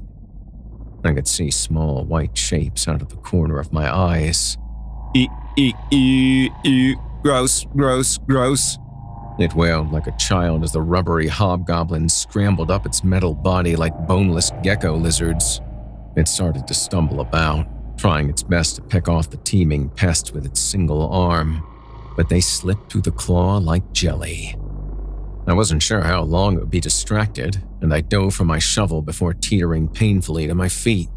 I could see small white shapes out of the corner of my eyes. E, e, e, e, gross, gross, gross. It wailed like a child as the rubbery hobgoblin scrambled up its metal body like boneless gecko lizards. It started to stumble about, trying its best to pick off the teeming pest with its single arm, but they slipped through the claw like jelly. I wasn't sure how long it would be distracted, and I dove for my shovel before teetering painfully to my feet.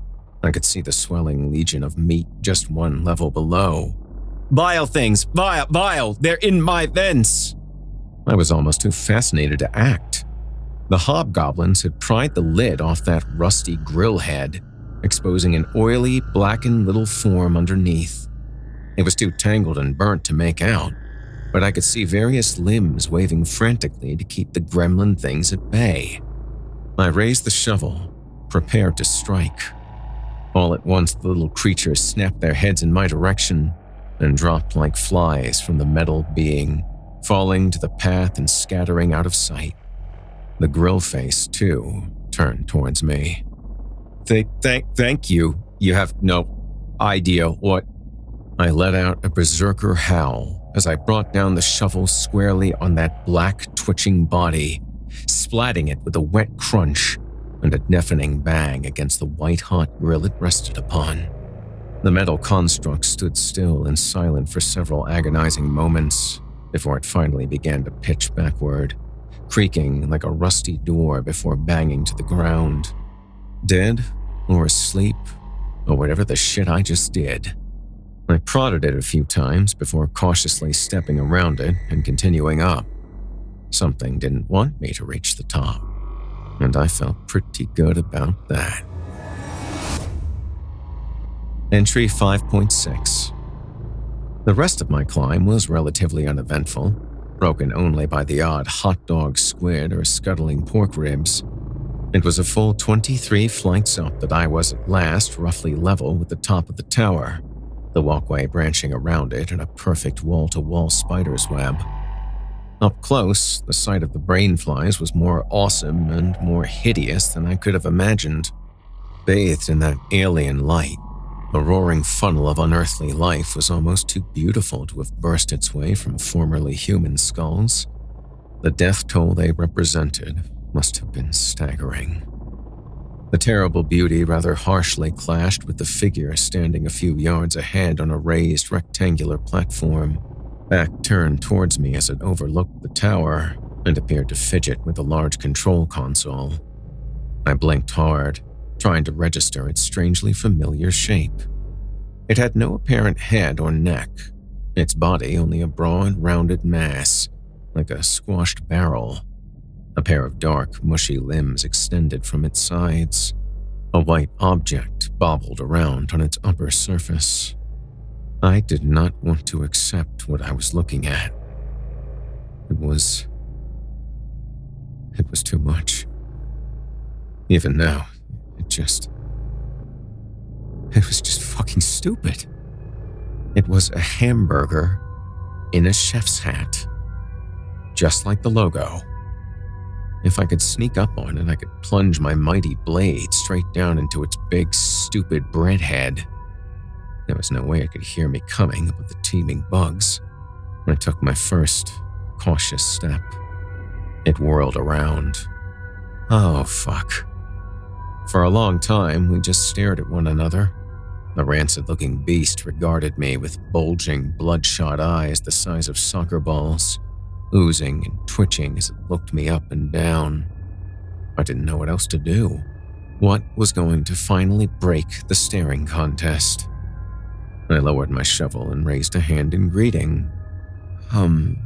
I could see the swelling legion of meat just one level below. Vile things! Vile! Vile! They're in my vents! I was almost too fascinated to act. The hobgoblins had pried the lid off that rusty grill head, exposing an oily, blackened little form underneath. It was too tangled and burnt to make out, but I could see various limbs waving frantically to keep the gremlin things at bay. I raised the shovel, prepared to strike. All at once, the little creatures snapped their heads in my direction and dropped like flies from the metal being, falling to the path and scattering out of sight. The grill face, too, turned towards me. Th- thank, thank you. You have no idea what... I let out a berserker howl as I brought down the shovel squarely on that black, twitching body, splatting it with a wet crunch and a deafening bang against the white-hot grill it rested upon. The metal construct stood still and silent for several agonizing moments before it finally began to pitch backward, creaking like a rusty door before banging to the ground. Dead or asleep or whatever the shit I just did. I prodded it a few times before cautiously stepping around it and continuing up. Something didn't want me to reach the top, and I felt pretty good about that. Entry five point six. The rest of my climb was relatively uneventful, broken only by the odd hot dog squid or scuttling pork ribs. It was a full twenty-three flights up that I was at last roughly level with the top of the tower, the walkway branching around it in a perfect wall-to-wall spider's web. Up close, the sight of the brainflies was more awesome and more hideous than I could have imagined. Bathed in that alien light, a roaring funnel of unearthly life was almost too beautiful to have burst its way from formerly human skulls. The death toll they represented must have been staggering. The terrible beauty rather harshly clashed with the figure standing a few yards ahead on a raised rectangular platform, back turned towards me as it overlooked the tower and appeared to fidget with a large control console. I blinked hard, trying to register its strangely familiar shape. It had no apparent head or neck, its body only a broad, rounded mass, like a squashed barrel. A pair of dark, mushy limbs extended from its sides. A white object bobbled around on its upper surface. I did not want to accept what I was looking at. It was... It was too much. Even now, it just... It was just fucking stupid. It was a hamburger in a chef's hat. Just like the logo. If I could sneak up on it, I could plunge my mighty blade straight down into its big, stupid bread head. There was no way it could hear me coming above the teeming bugs. I took my first, cautious step. It whirled around. Oh, fuck. For a long time, we just stared at one another, The rancid-looking beast regarded me with bulging, bloodshot eyes the size of soccer balls, oozing and twitching as it looked me up and down. I didn't know what else to do. What was going to finally break the staring contest? I lowered my shovel and raised a hand in greeting. Um...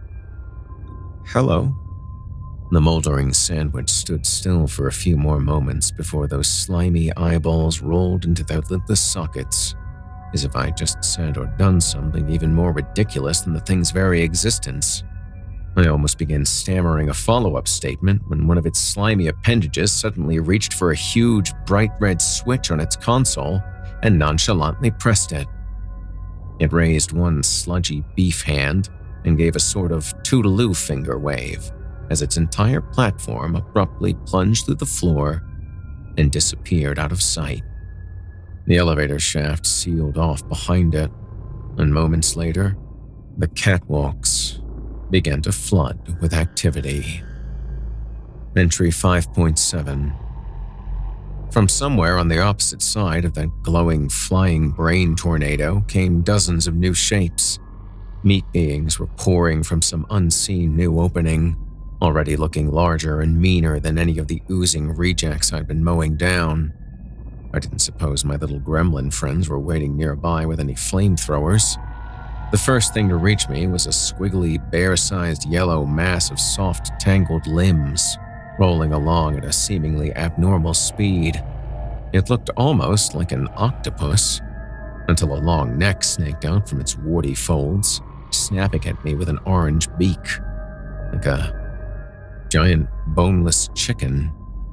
Hello? The moldering sandwich stood still for a few more moments before those slimy eyeballs rolled into their lidless sockets, as if I just said or done something even more ridiculous than the thing's very existence. I almost began stammering a follow-up statement when one of its slimy appendages suddenly reached for a huge, bright red switch on its console and nonchalantly pressed it. It raised one sludgy beef hand and gave a sort of toodaloo finger wave as its entire platform abruptly plunged through the floor and disappeared out of sight. The elevator shaft sealed off behind it, and moments later, the catwalks began to flood with activity. Entry five point seven. From somewhere on the opposite side of that glowing flying brain tornado came dozens of new shapes. Meat beings were pouring from some unseen new opening, already looking larger and meaner than any of the oozing rejects I'd been mowing down. I didn't suppose my little gremlin friends were waiting nearby with any flamethrowers. The first thing to reach me was a squiggly, bear-sized yellow mass of soft, tangled limbs, rolling along at a seemingly abnormal speed. It looked almost like an octopus, until a long neck snaked out from its warty folds, snapping at me with an orange beak, like a giant boneless chicken.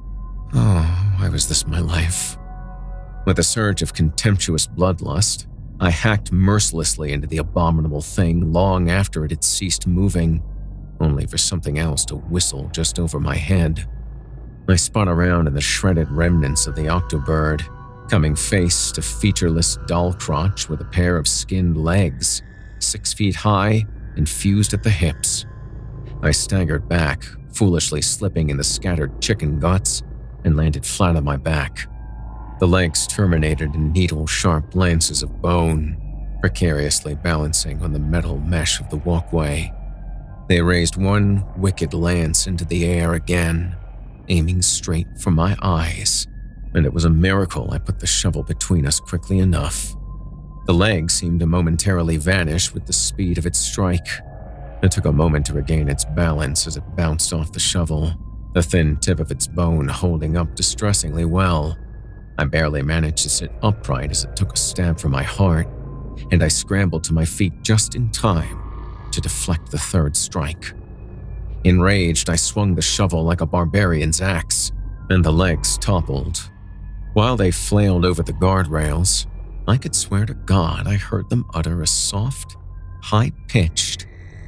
Oh, why was this my life? With a surge of contemptuous bloodlust, I hacked mercilessly into the abominable thing long after it had ceased moving, only for something else to whistle just over my head. I spun around in the shredded remnants of the octobird, coming face to featureless doll crotch with a pair of skinned legs, six feet high and fused at the hips. I staggered back, foolishly slipping in the scattered chicken guts, and landed flat on my back. The legs terminated in needle-sharp lances of bone, precariously balancing on the metal mesh of the walkway. They raised one wicked lance into the air again, aiming straight for my eyes, and it was a miracle I put the shovel between us quickly enough. The leg seemed to momentarily vanish with the speed of its strike. It took a moment to regain its balance as it bounced off the shovel, the thin tip of its bone holding up distressingly well. I barely managed to sit upright as it took a stab for my heart, and I scrambled to my feet just in time to deflect the third strike. Enraged, I swung the shovel like a barbarian's axe, and the legs toppled. While they flailed over the guardrails, I could swear to God I heard them utter a soft, high-pitched,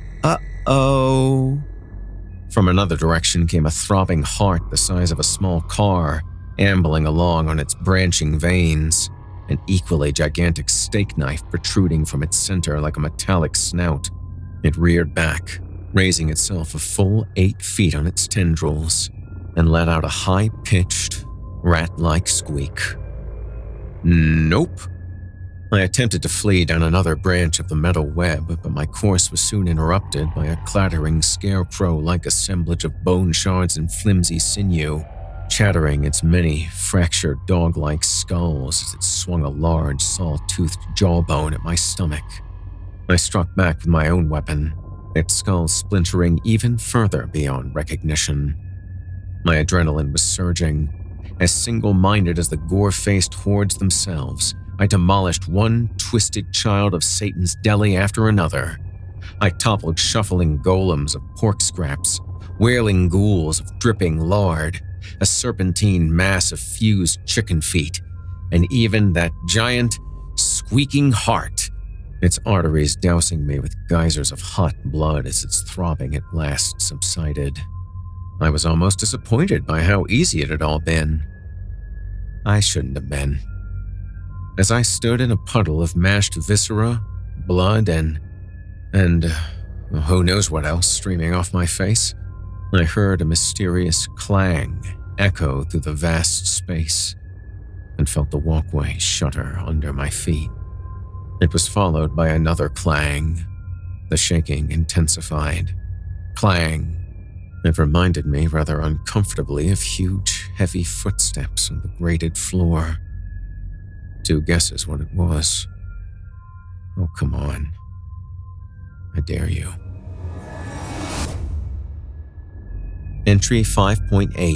"Uh-oh." From another direction came a throbbing heart the size of a small car, ambling along on its branching veins, an equally gigantic steak knife protruding from its center like a metallic snout. It reared back, raising itself a full eight feet on its tendrils, and let out a high-pitched, rat-like squeak. Nope. I attempted to flee down another branch of the metal web, but my course was soon interrupted by a clattering scarecrow-like assemblage of bone shards and flimsy sinew, chattering its many fractured dog-like skulls as it swung a large, saw-toothed jawbone at my stomach. I struck back with my own weapon, its skull splintering even further beyond recognition. My adrenaline was surging. As single-minded as the gore-faced hordes themselves, I demolished one twisted child of Satan's deli after another. I toppled shuffling golems of pork scraps, wailing ghouls of dripping lard, a serpentine mass of fused chicken feet, and even that giant, squeaking heart, its arteries dousing me with geysers of hot blood as its throbbing at last subsided. I was almost disappointed by how easy it had all been. I shouldn't have been. As I stood in a puddle of mashed viscera, blood, and… and… uh, who knows what else streaming off my face, I heard a mysterious clang echo through the vast space, and and felt the walkway shudder under my feet. It was followed by another clang. The shaking intensified. Clang. It reminded me rather uncomfortably of huge, heavy footsteps on the grated floor. Two guesses what it was. Oh, come on. I dare you. Entry five point eight.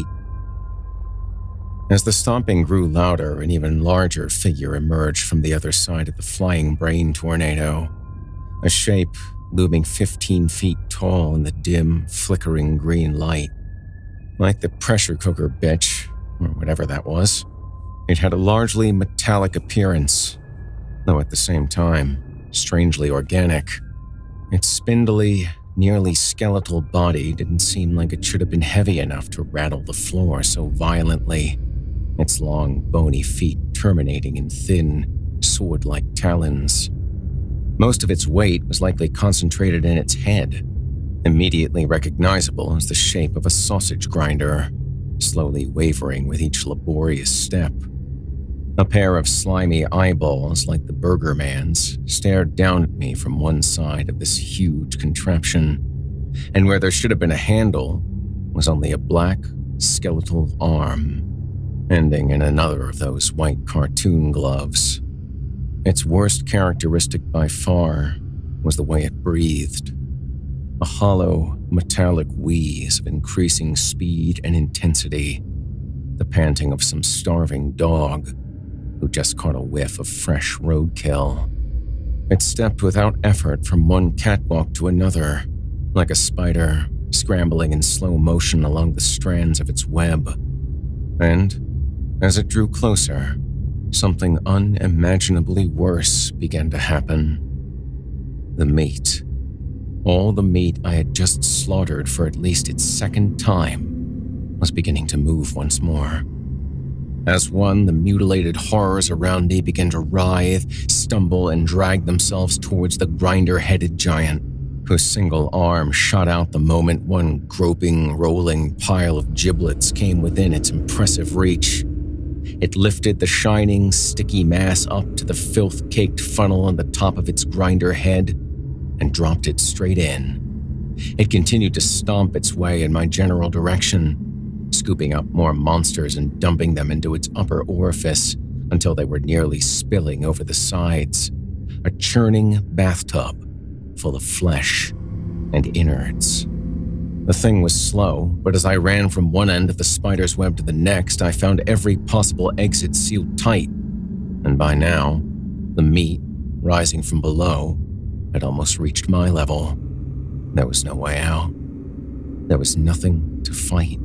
As the stomping grew louder, an even larger figure emerged from the other side of the flying brain tornado. A shape looming fifteen feet tall in the dim, flickering green light. Like the pressure cooker bitch, or whatever that was, it had a largely metallic appearance, though at the same time, strangely organic. Its spindly, nearly skeletal body didn't seem like it should have been heavy enough to rattle the floor so violently, its long, bony feet terminating in thin, sword-like talons. Most of its weight was likely concentrated in its head, immediately recognizable as the shape of a sausage grinder, slowly wavering with each laborious step. A pair of slimy eyeballs like the Burger Man's stared down at me from one side of this huge contraption, and where there should have been a handle was only a black, skeletal arm, ending in another of those white cartoon gloves. Its worst characteristic by far was the way it breathed. A hollow, metallic wheeze of increasing speed and intensity, the panting of some starving dog who just caught a whiff of fresh roadkill. It stepped without effort from one catwalk to another, like a spider scrambling in slow motion along the strands of its web. And as it drew closer, something unimaginably worse began to happen. The meat. All the meat I had just slaughtered for at least its second time was beginning to move once more. As one, the mutilated horrors around me began to writhe, stumble, and drag themselves towards the grinder-headed giant, whose single arm shot out the moment one groping, rolling pile of giblets came within its impressive reach. It lifted the shining, sticky mass up to the filth-caked funnel on the top of its grinder head and dropped it straight in. It continued to stomp its way in my general direction, scooping up more monsters and dumping them into its upper orifice until they were nearly spilling over the sides, a churning bathtub full of flesh and innards. The thing was slow, but as I ran from one end of the spider's web to the next, I found every possible exit sealed tight, and by now, the meat, rising from below, had almost reached my level. There was no way out. There was nothing to fight.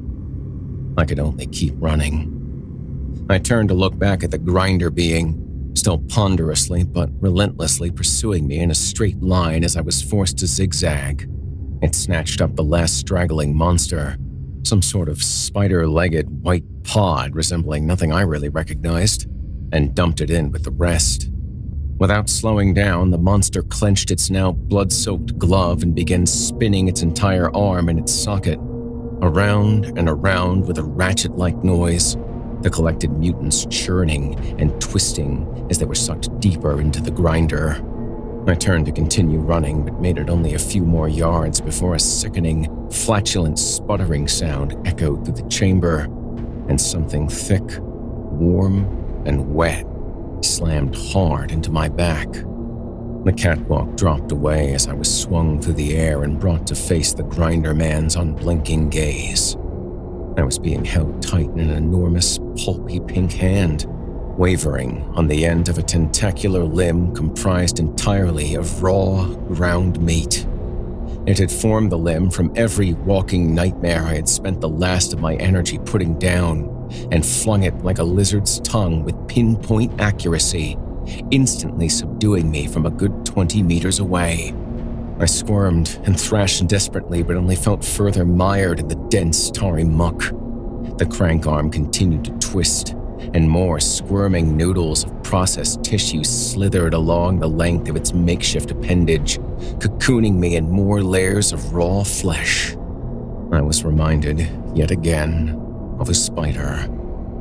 I could only keep running. I turned to look back at the grinder being, still ponderously but relentlessly pursuing me in a straight line as I was forced to zigzag. It snatched up the last straggling monster, some sort of spider-legged white pod resembling nothing I really recognized, and dumped it in with the rest. Without slowing down, the monster clenched its now blood-soaked glove and began spinning its entire arm in its socket. Around and around with a ratchet-like noise, the collected mutants churning and twisting as they were sucked deeper into the grinder. I turned to continue running, but made it only a few more yards before a sickening, flatulent sputtering sound echoed through the chamber, and something thick, warm, and wet slammed hard into my back. The catwalk dropped away as I was swung through the air and brought to face the grinder man's unblinking gaze. I was being held tight in an enormous, pulpy pink hand, wavering on the end of a tentacular limb comprised entirely of raw, ground meat. It had formed the limb from every walking nightmare I had spent the last of my energy putting down, and flung it like a lizard's tongue with pinpoint accuracy, instantly subduing me from a good twenty meters away. I squirmed and thrashed desperately, but only felt further mired in the dense, tarry muck. The crank arm continued to twist, and more squirming noodles of processed tissue slithered along the length of its makeshift appendage, cocooning me in more layers of raw flesh. I was reminded, yet again, of a spider.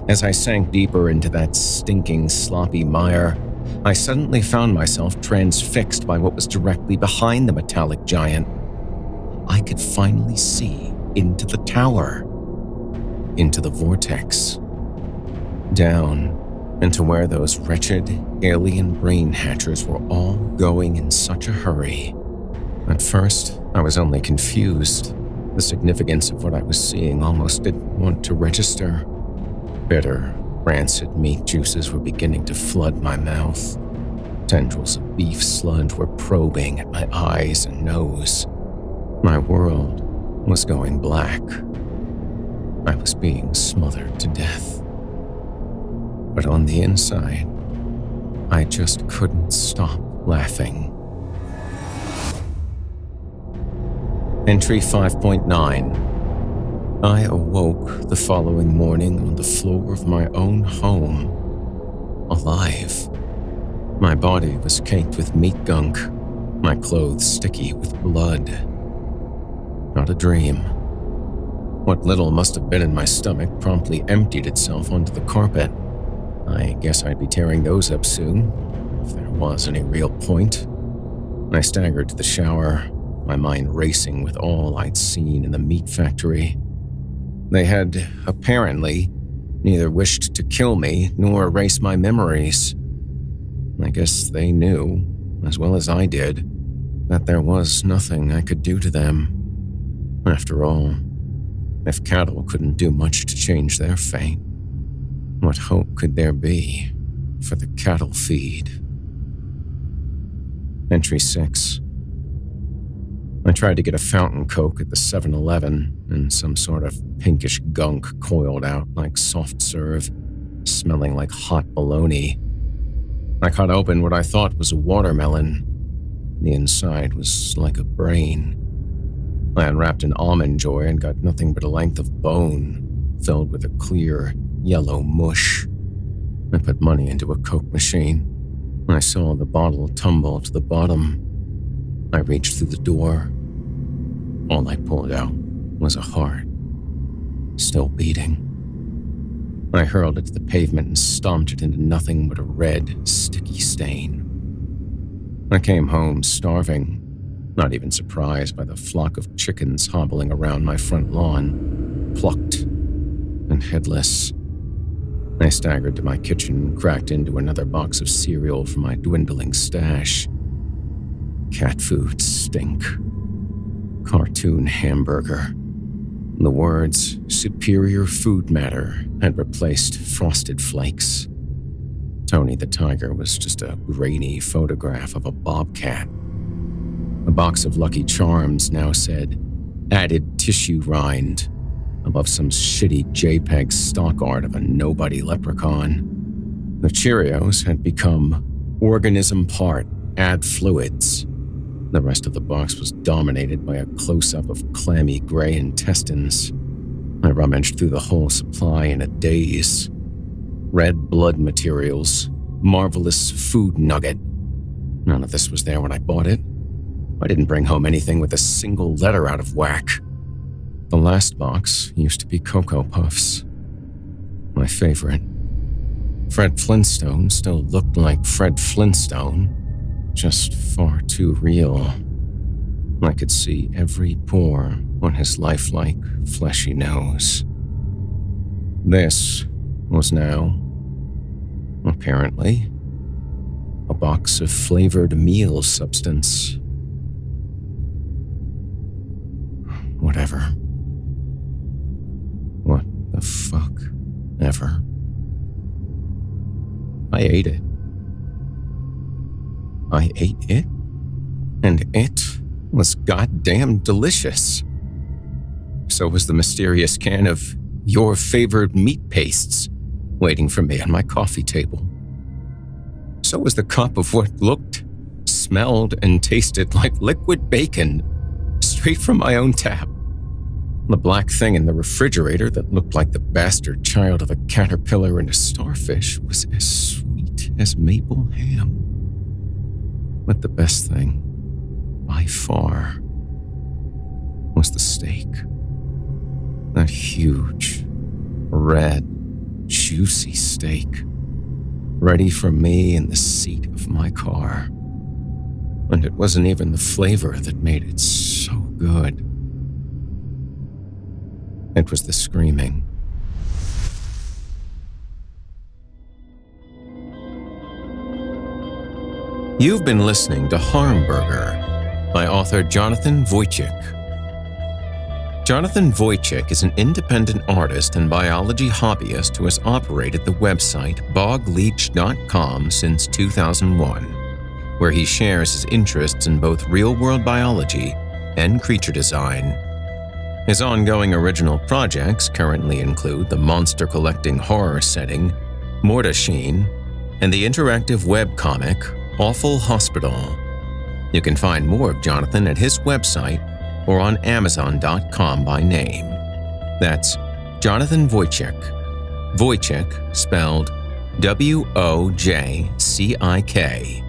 As I sank deeper into that stinking, sloppy mire, I suddenly found myself transfixed by what was directly behind the metallic giant. I could finally see into the tower, into the vortex, down into where those wretched alien brain hatchers were all going in such a hurry. At first, I was only confused. The significance of what I was seeing almost didn't want to register. Bitter, rancid meat juices were beginning to flood my mouth. Tendrils of beef sludge were probing at my eyes and nose. My world was going black. I was being smothered to death. But on the inside, I just couldn't stop laughing. Entry five point nine. I awoke the following morning on the floor of my own home, alive. My body was caked with meat gunk, my clothes sticky with blood. Not a dream. What little must have been in my stomach promptly emptied itself onto the carpet. I guess I'd be tearing those up soon, if there was any real point. I staggered to the shower, my mind racing with all I'd seen in the meat factory. They had, apparently, neither wished to kill me nor erase my memories. I guess they knew, as well as I did, that there was nothing I could do to them. After all, if cattle couldn't do much to change their fate, what hope could there be for the cattle feed? Entry six. I tried to get a fountain Coke at the seven eleven, and some sort of pinkish gunk coiled out like soft serve, smelling like hot bologna. I cut open what I thought was a watermelon. The inside was like a brain. I unwrapped an Almond Joy and got nothing but a length of bone, filled with a clear, yellow mush. I put money into a Coke machine. I saw the bottle tumble to the bottom. I reached through the door. All I pulled out was a heart, still beating. I hurled it to the pavement and stomped it into nothing but a red, sticky stain. I came home starving, not even surprised by the flock of chickens hobbling around my front lawn, plucked and headless. I staggered to my kitchen and cracked into another box of cereal from my dwindling stash. Cat food stink. Cartoon hamburger. The words superior food matter had replaced Frosted Flakes. Tony the Tiger was just a grainy photograph of a bobcat. A box of Lucky Charms now said, added tissue rind, above some shitty JPEG stock art of a nobody leprechaun. The Cheerios had become organism part, add fluids. The rest of the box was dominated by a close-up of clammy gray intestines. I rummaged through the whole supply in a daze. Red blood materials, marvelous food nugget. None of this was there when I bought it. I didn't bring home anything with a single letter out of whack. The last box used to be Cocoa Puffs. My favorite. Fred Flintstone still looked like Fred Flintstone, just far too real. I could see every pore on his lifelike, fleshy nose. This was now, apparently, a box of flavored meal substance. Whatever. What the fuck ever. I ate it. I ate it, and it was goddamn delicious. So was the mysterious can of your favorite meat pastes waiting for me on my coffee table. So was the cup of what looked, smelled, and tasted like liquid bacon straight from my own tap. The black thing in the refrigerator that looked like the bastard child of a caterpillar and a starfish was as sweet as maple ham. But the best thing, by far, was the steak. That huge, red, juicy steak, ready for me in the seat of my car. And it wasn't even the flavor that made it so good. It was the screaming. You've been listening to Harmburger by author Jonathan Wojcik. Jonathan Wojcik is an independent artist and biology hobbyist who has operated the website bog leech dot com since two thousand one, where he shares his interests in both real-world biology and creature design. His ongoing original projects currently include the monster-collecting horror setting, Mordasheen, and the interactive webcomic, Awful Hospital. You can find more of Jonathan at his website or on amazon dot com by name. That's Jonathan Wojcik. Wojcik spelled W O J C I K.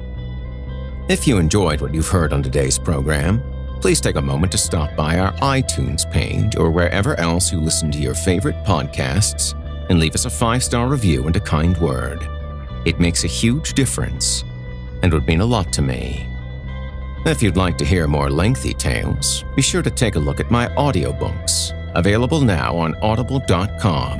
If you enjoyed what you've heard on today's program, please take a moment to stop by our iTunes page or wherever else you listen to your favorite podcasts and leave us a five-star review and a kind word. It makes a huge difference and would mean a lot to me. If you'd like to hear more lengthy tales, be sure to take a look at my audiobooks, available now on audible dot com.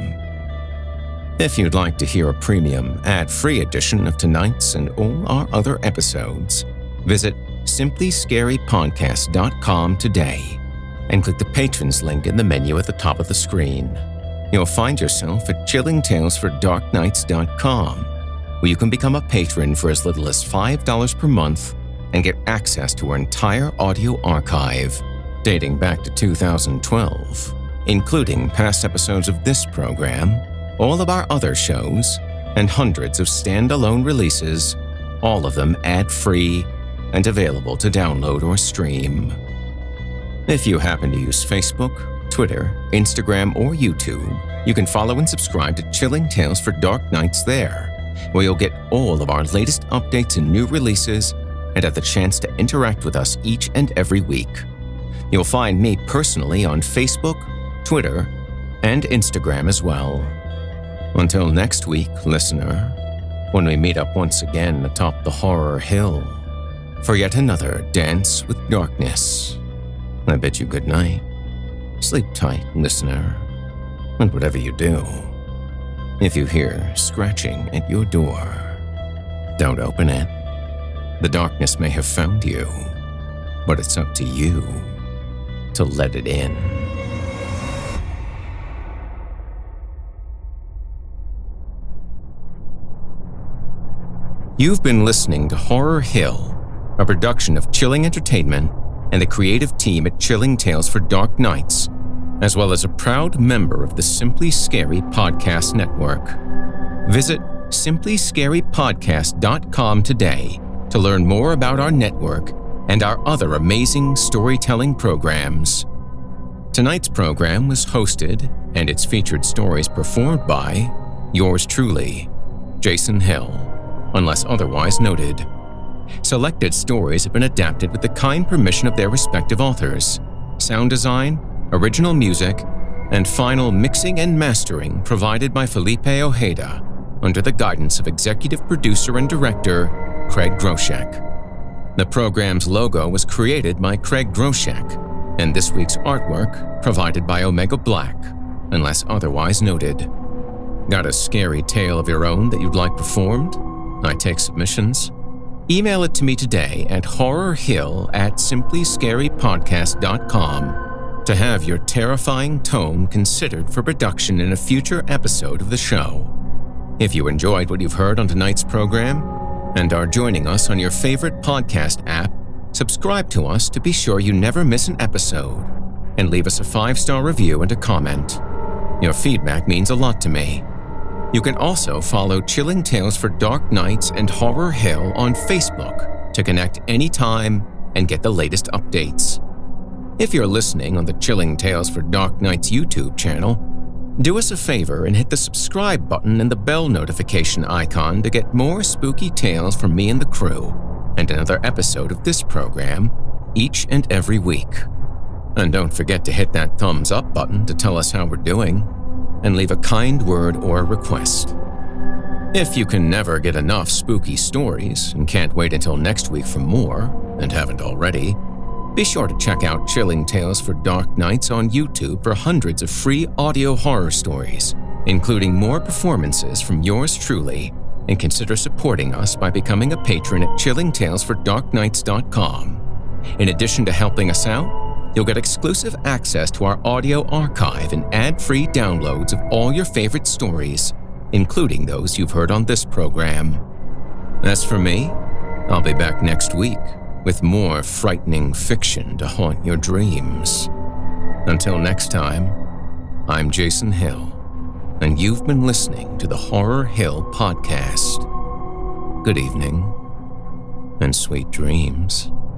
If you'd like to hear a premium, ad-free edition of tonight's and all our other episodes, visit simply scary podcast dot com today and click the Patrons link in the menu at the top of the screen. You'll find yourself at chilling tales for dark nights dot com, where you can become a patron for as little as five dollars per month and get access to our entire audio archive, dating back to two thousand twelve, including past episodes of this program, all of our other shows, and hundreds of standalone releases, all of them ad-free and available to download or stream. If you happen to use Facebook, Twitter, Instagram, or YouTube, you can follow and subscribe to Chilling Tales for Dark Nights there, where you'll get all of our latest updates and new releases and have the chance to interact with us each and every week. You'll find me personally on Facebook, Twitter, and Instagram as well. Until next week, listener, when we meet up once again atop the horror hill for yet another Dance with Darkness, I bid you good night. Sleep tight, listener, and whatever you do, if you hear scratching at your door, don't open it. The darkness may have found you, but it's up to you to let it in. You've been listening to Horror Hill, a production of Chilling Entertainment and the creative team at Chilling Tales for Dark Nights, as well as a proud member of the Simply Scary Podcast Network. Visit simply scary podcast dot com today to learn more about our network and our other amazing storytelling programs. Tonight's program was hosted and its featured stories performed by yours truly, Jason Hill, unless otherwise noted. Selected stories have been adapted with the kind permission of their respective authors. Sound design, original music, and final mixing and mastering provided by Felipe Ojeda under the guidance of executive producer and director Craig Groshek. The program's logo was created by Craig Groshek, and this week's artwork provided by Omega Black, unless otherwise noted. Got a scary tale of your own that you'd like performed? I take submissions. Email it to me today at horrorhill at simply scary podcast dot com to have your terrifying tome considered for production in a future episode of the show. If you enjoyed what you've heard on tonight's program and are joining us on your favorite podcast app, subscribe to us to be sure you never miss an episode, and leave us a five-star review and a comment. Your feedback means a lot to me. You can also follow Chilling Tales for Dark Nights and Horror Hill on Facebook to connect anytime and get the latest updates. If you're listening on the Chilling Tales for Dark Nights YouTube channel, do us a favor and hit the subscribe button and the bell notification icon to get more spooky tales from me and the crew, and another episode of this program each and every week. And don't forget to hit that thumbs up button to tell us how we're doing. and leave a kind word or request. If you can never get enough spooky stories and can't wait until next week for more, and haven't already, be sure to check out Chilling Tales for Dark Nights on YouTube for hundreds of free audio horror stories, including more performances from yours truly, and consider supporting us by becoming a patron at chilling tales for dark nights dot com. In addition to helping us out, you'll get exclusive access to our audio archive and ad-free downloads of all your favorite stories, including those you've heard on this program. As for me, I'll be back next week with more frightening fiction to haunt your dreams. Until next time, I'm Jason Hill, and you've been listening to the Horror Hill Podcast. Good evening, and sweet dreams.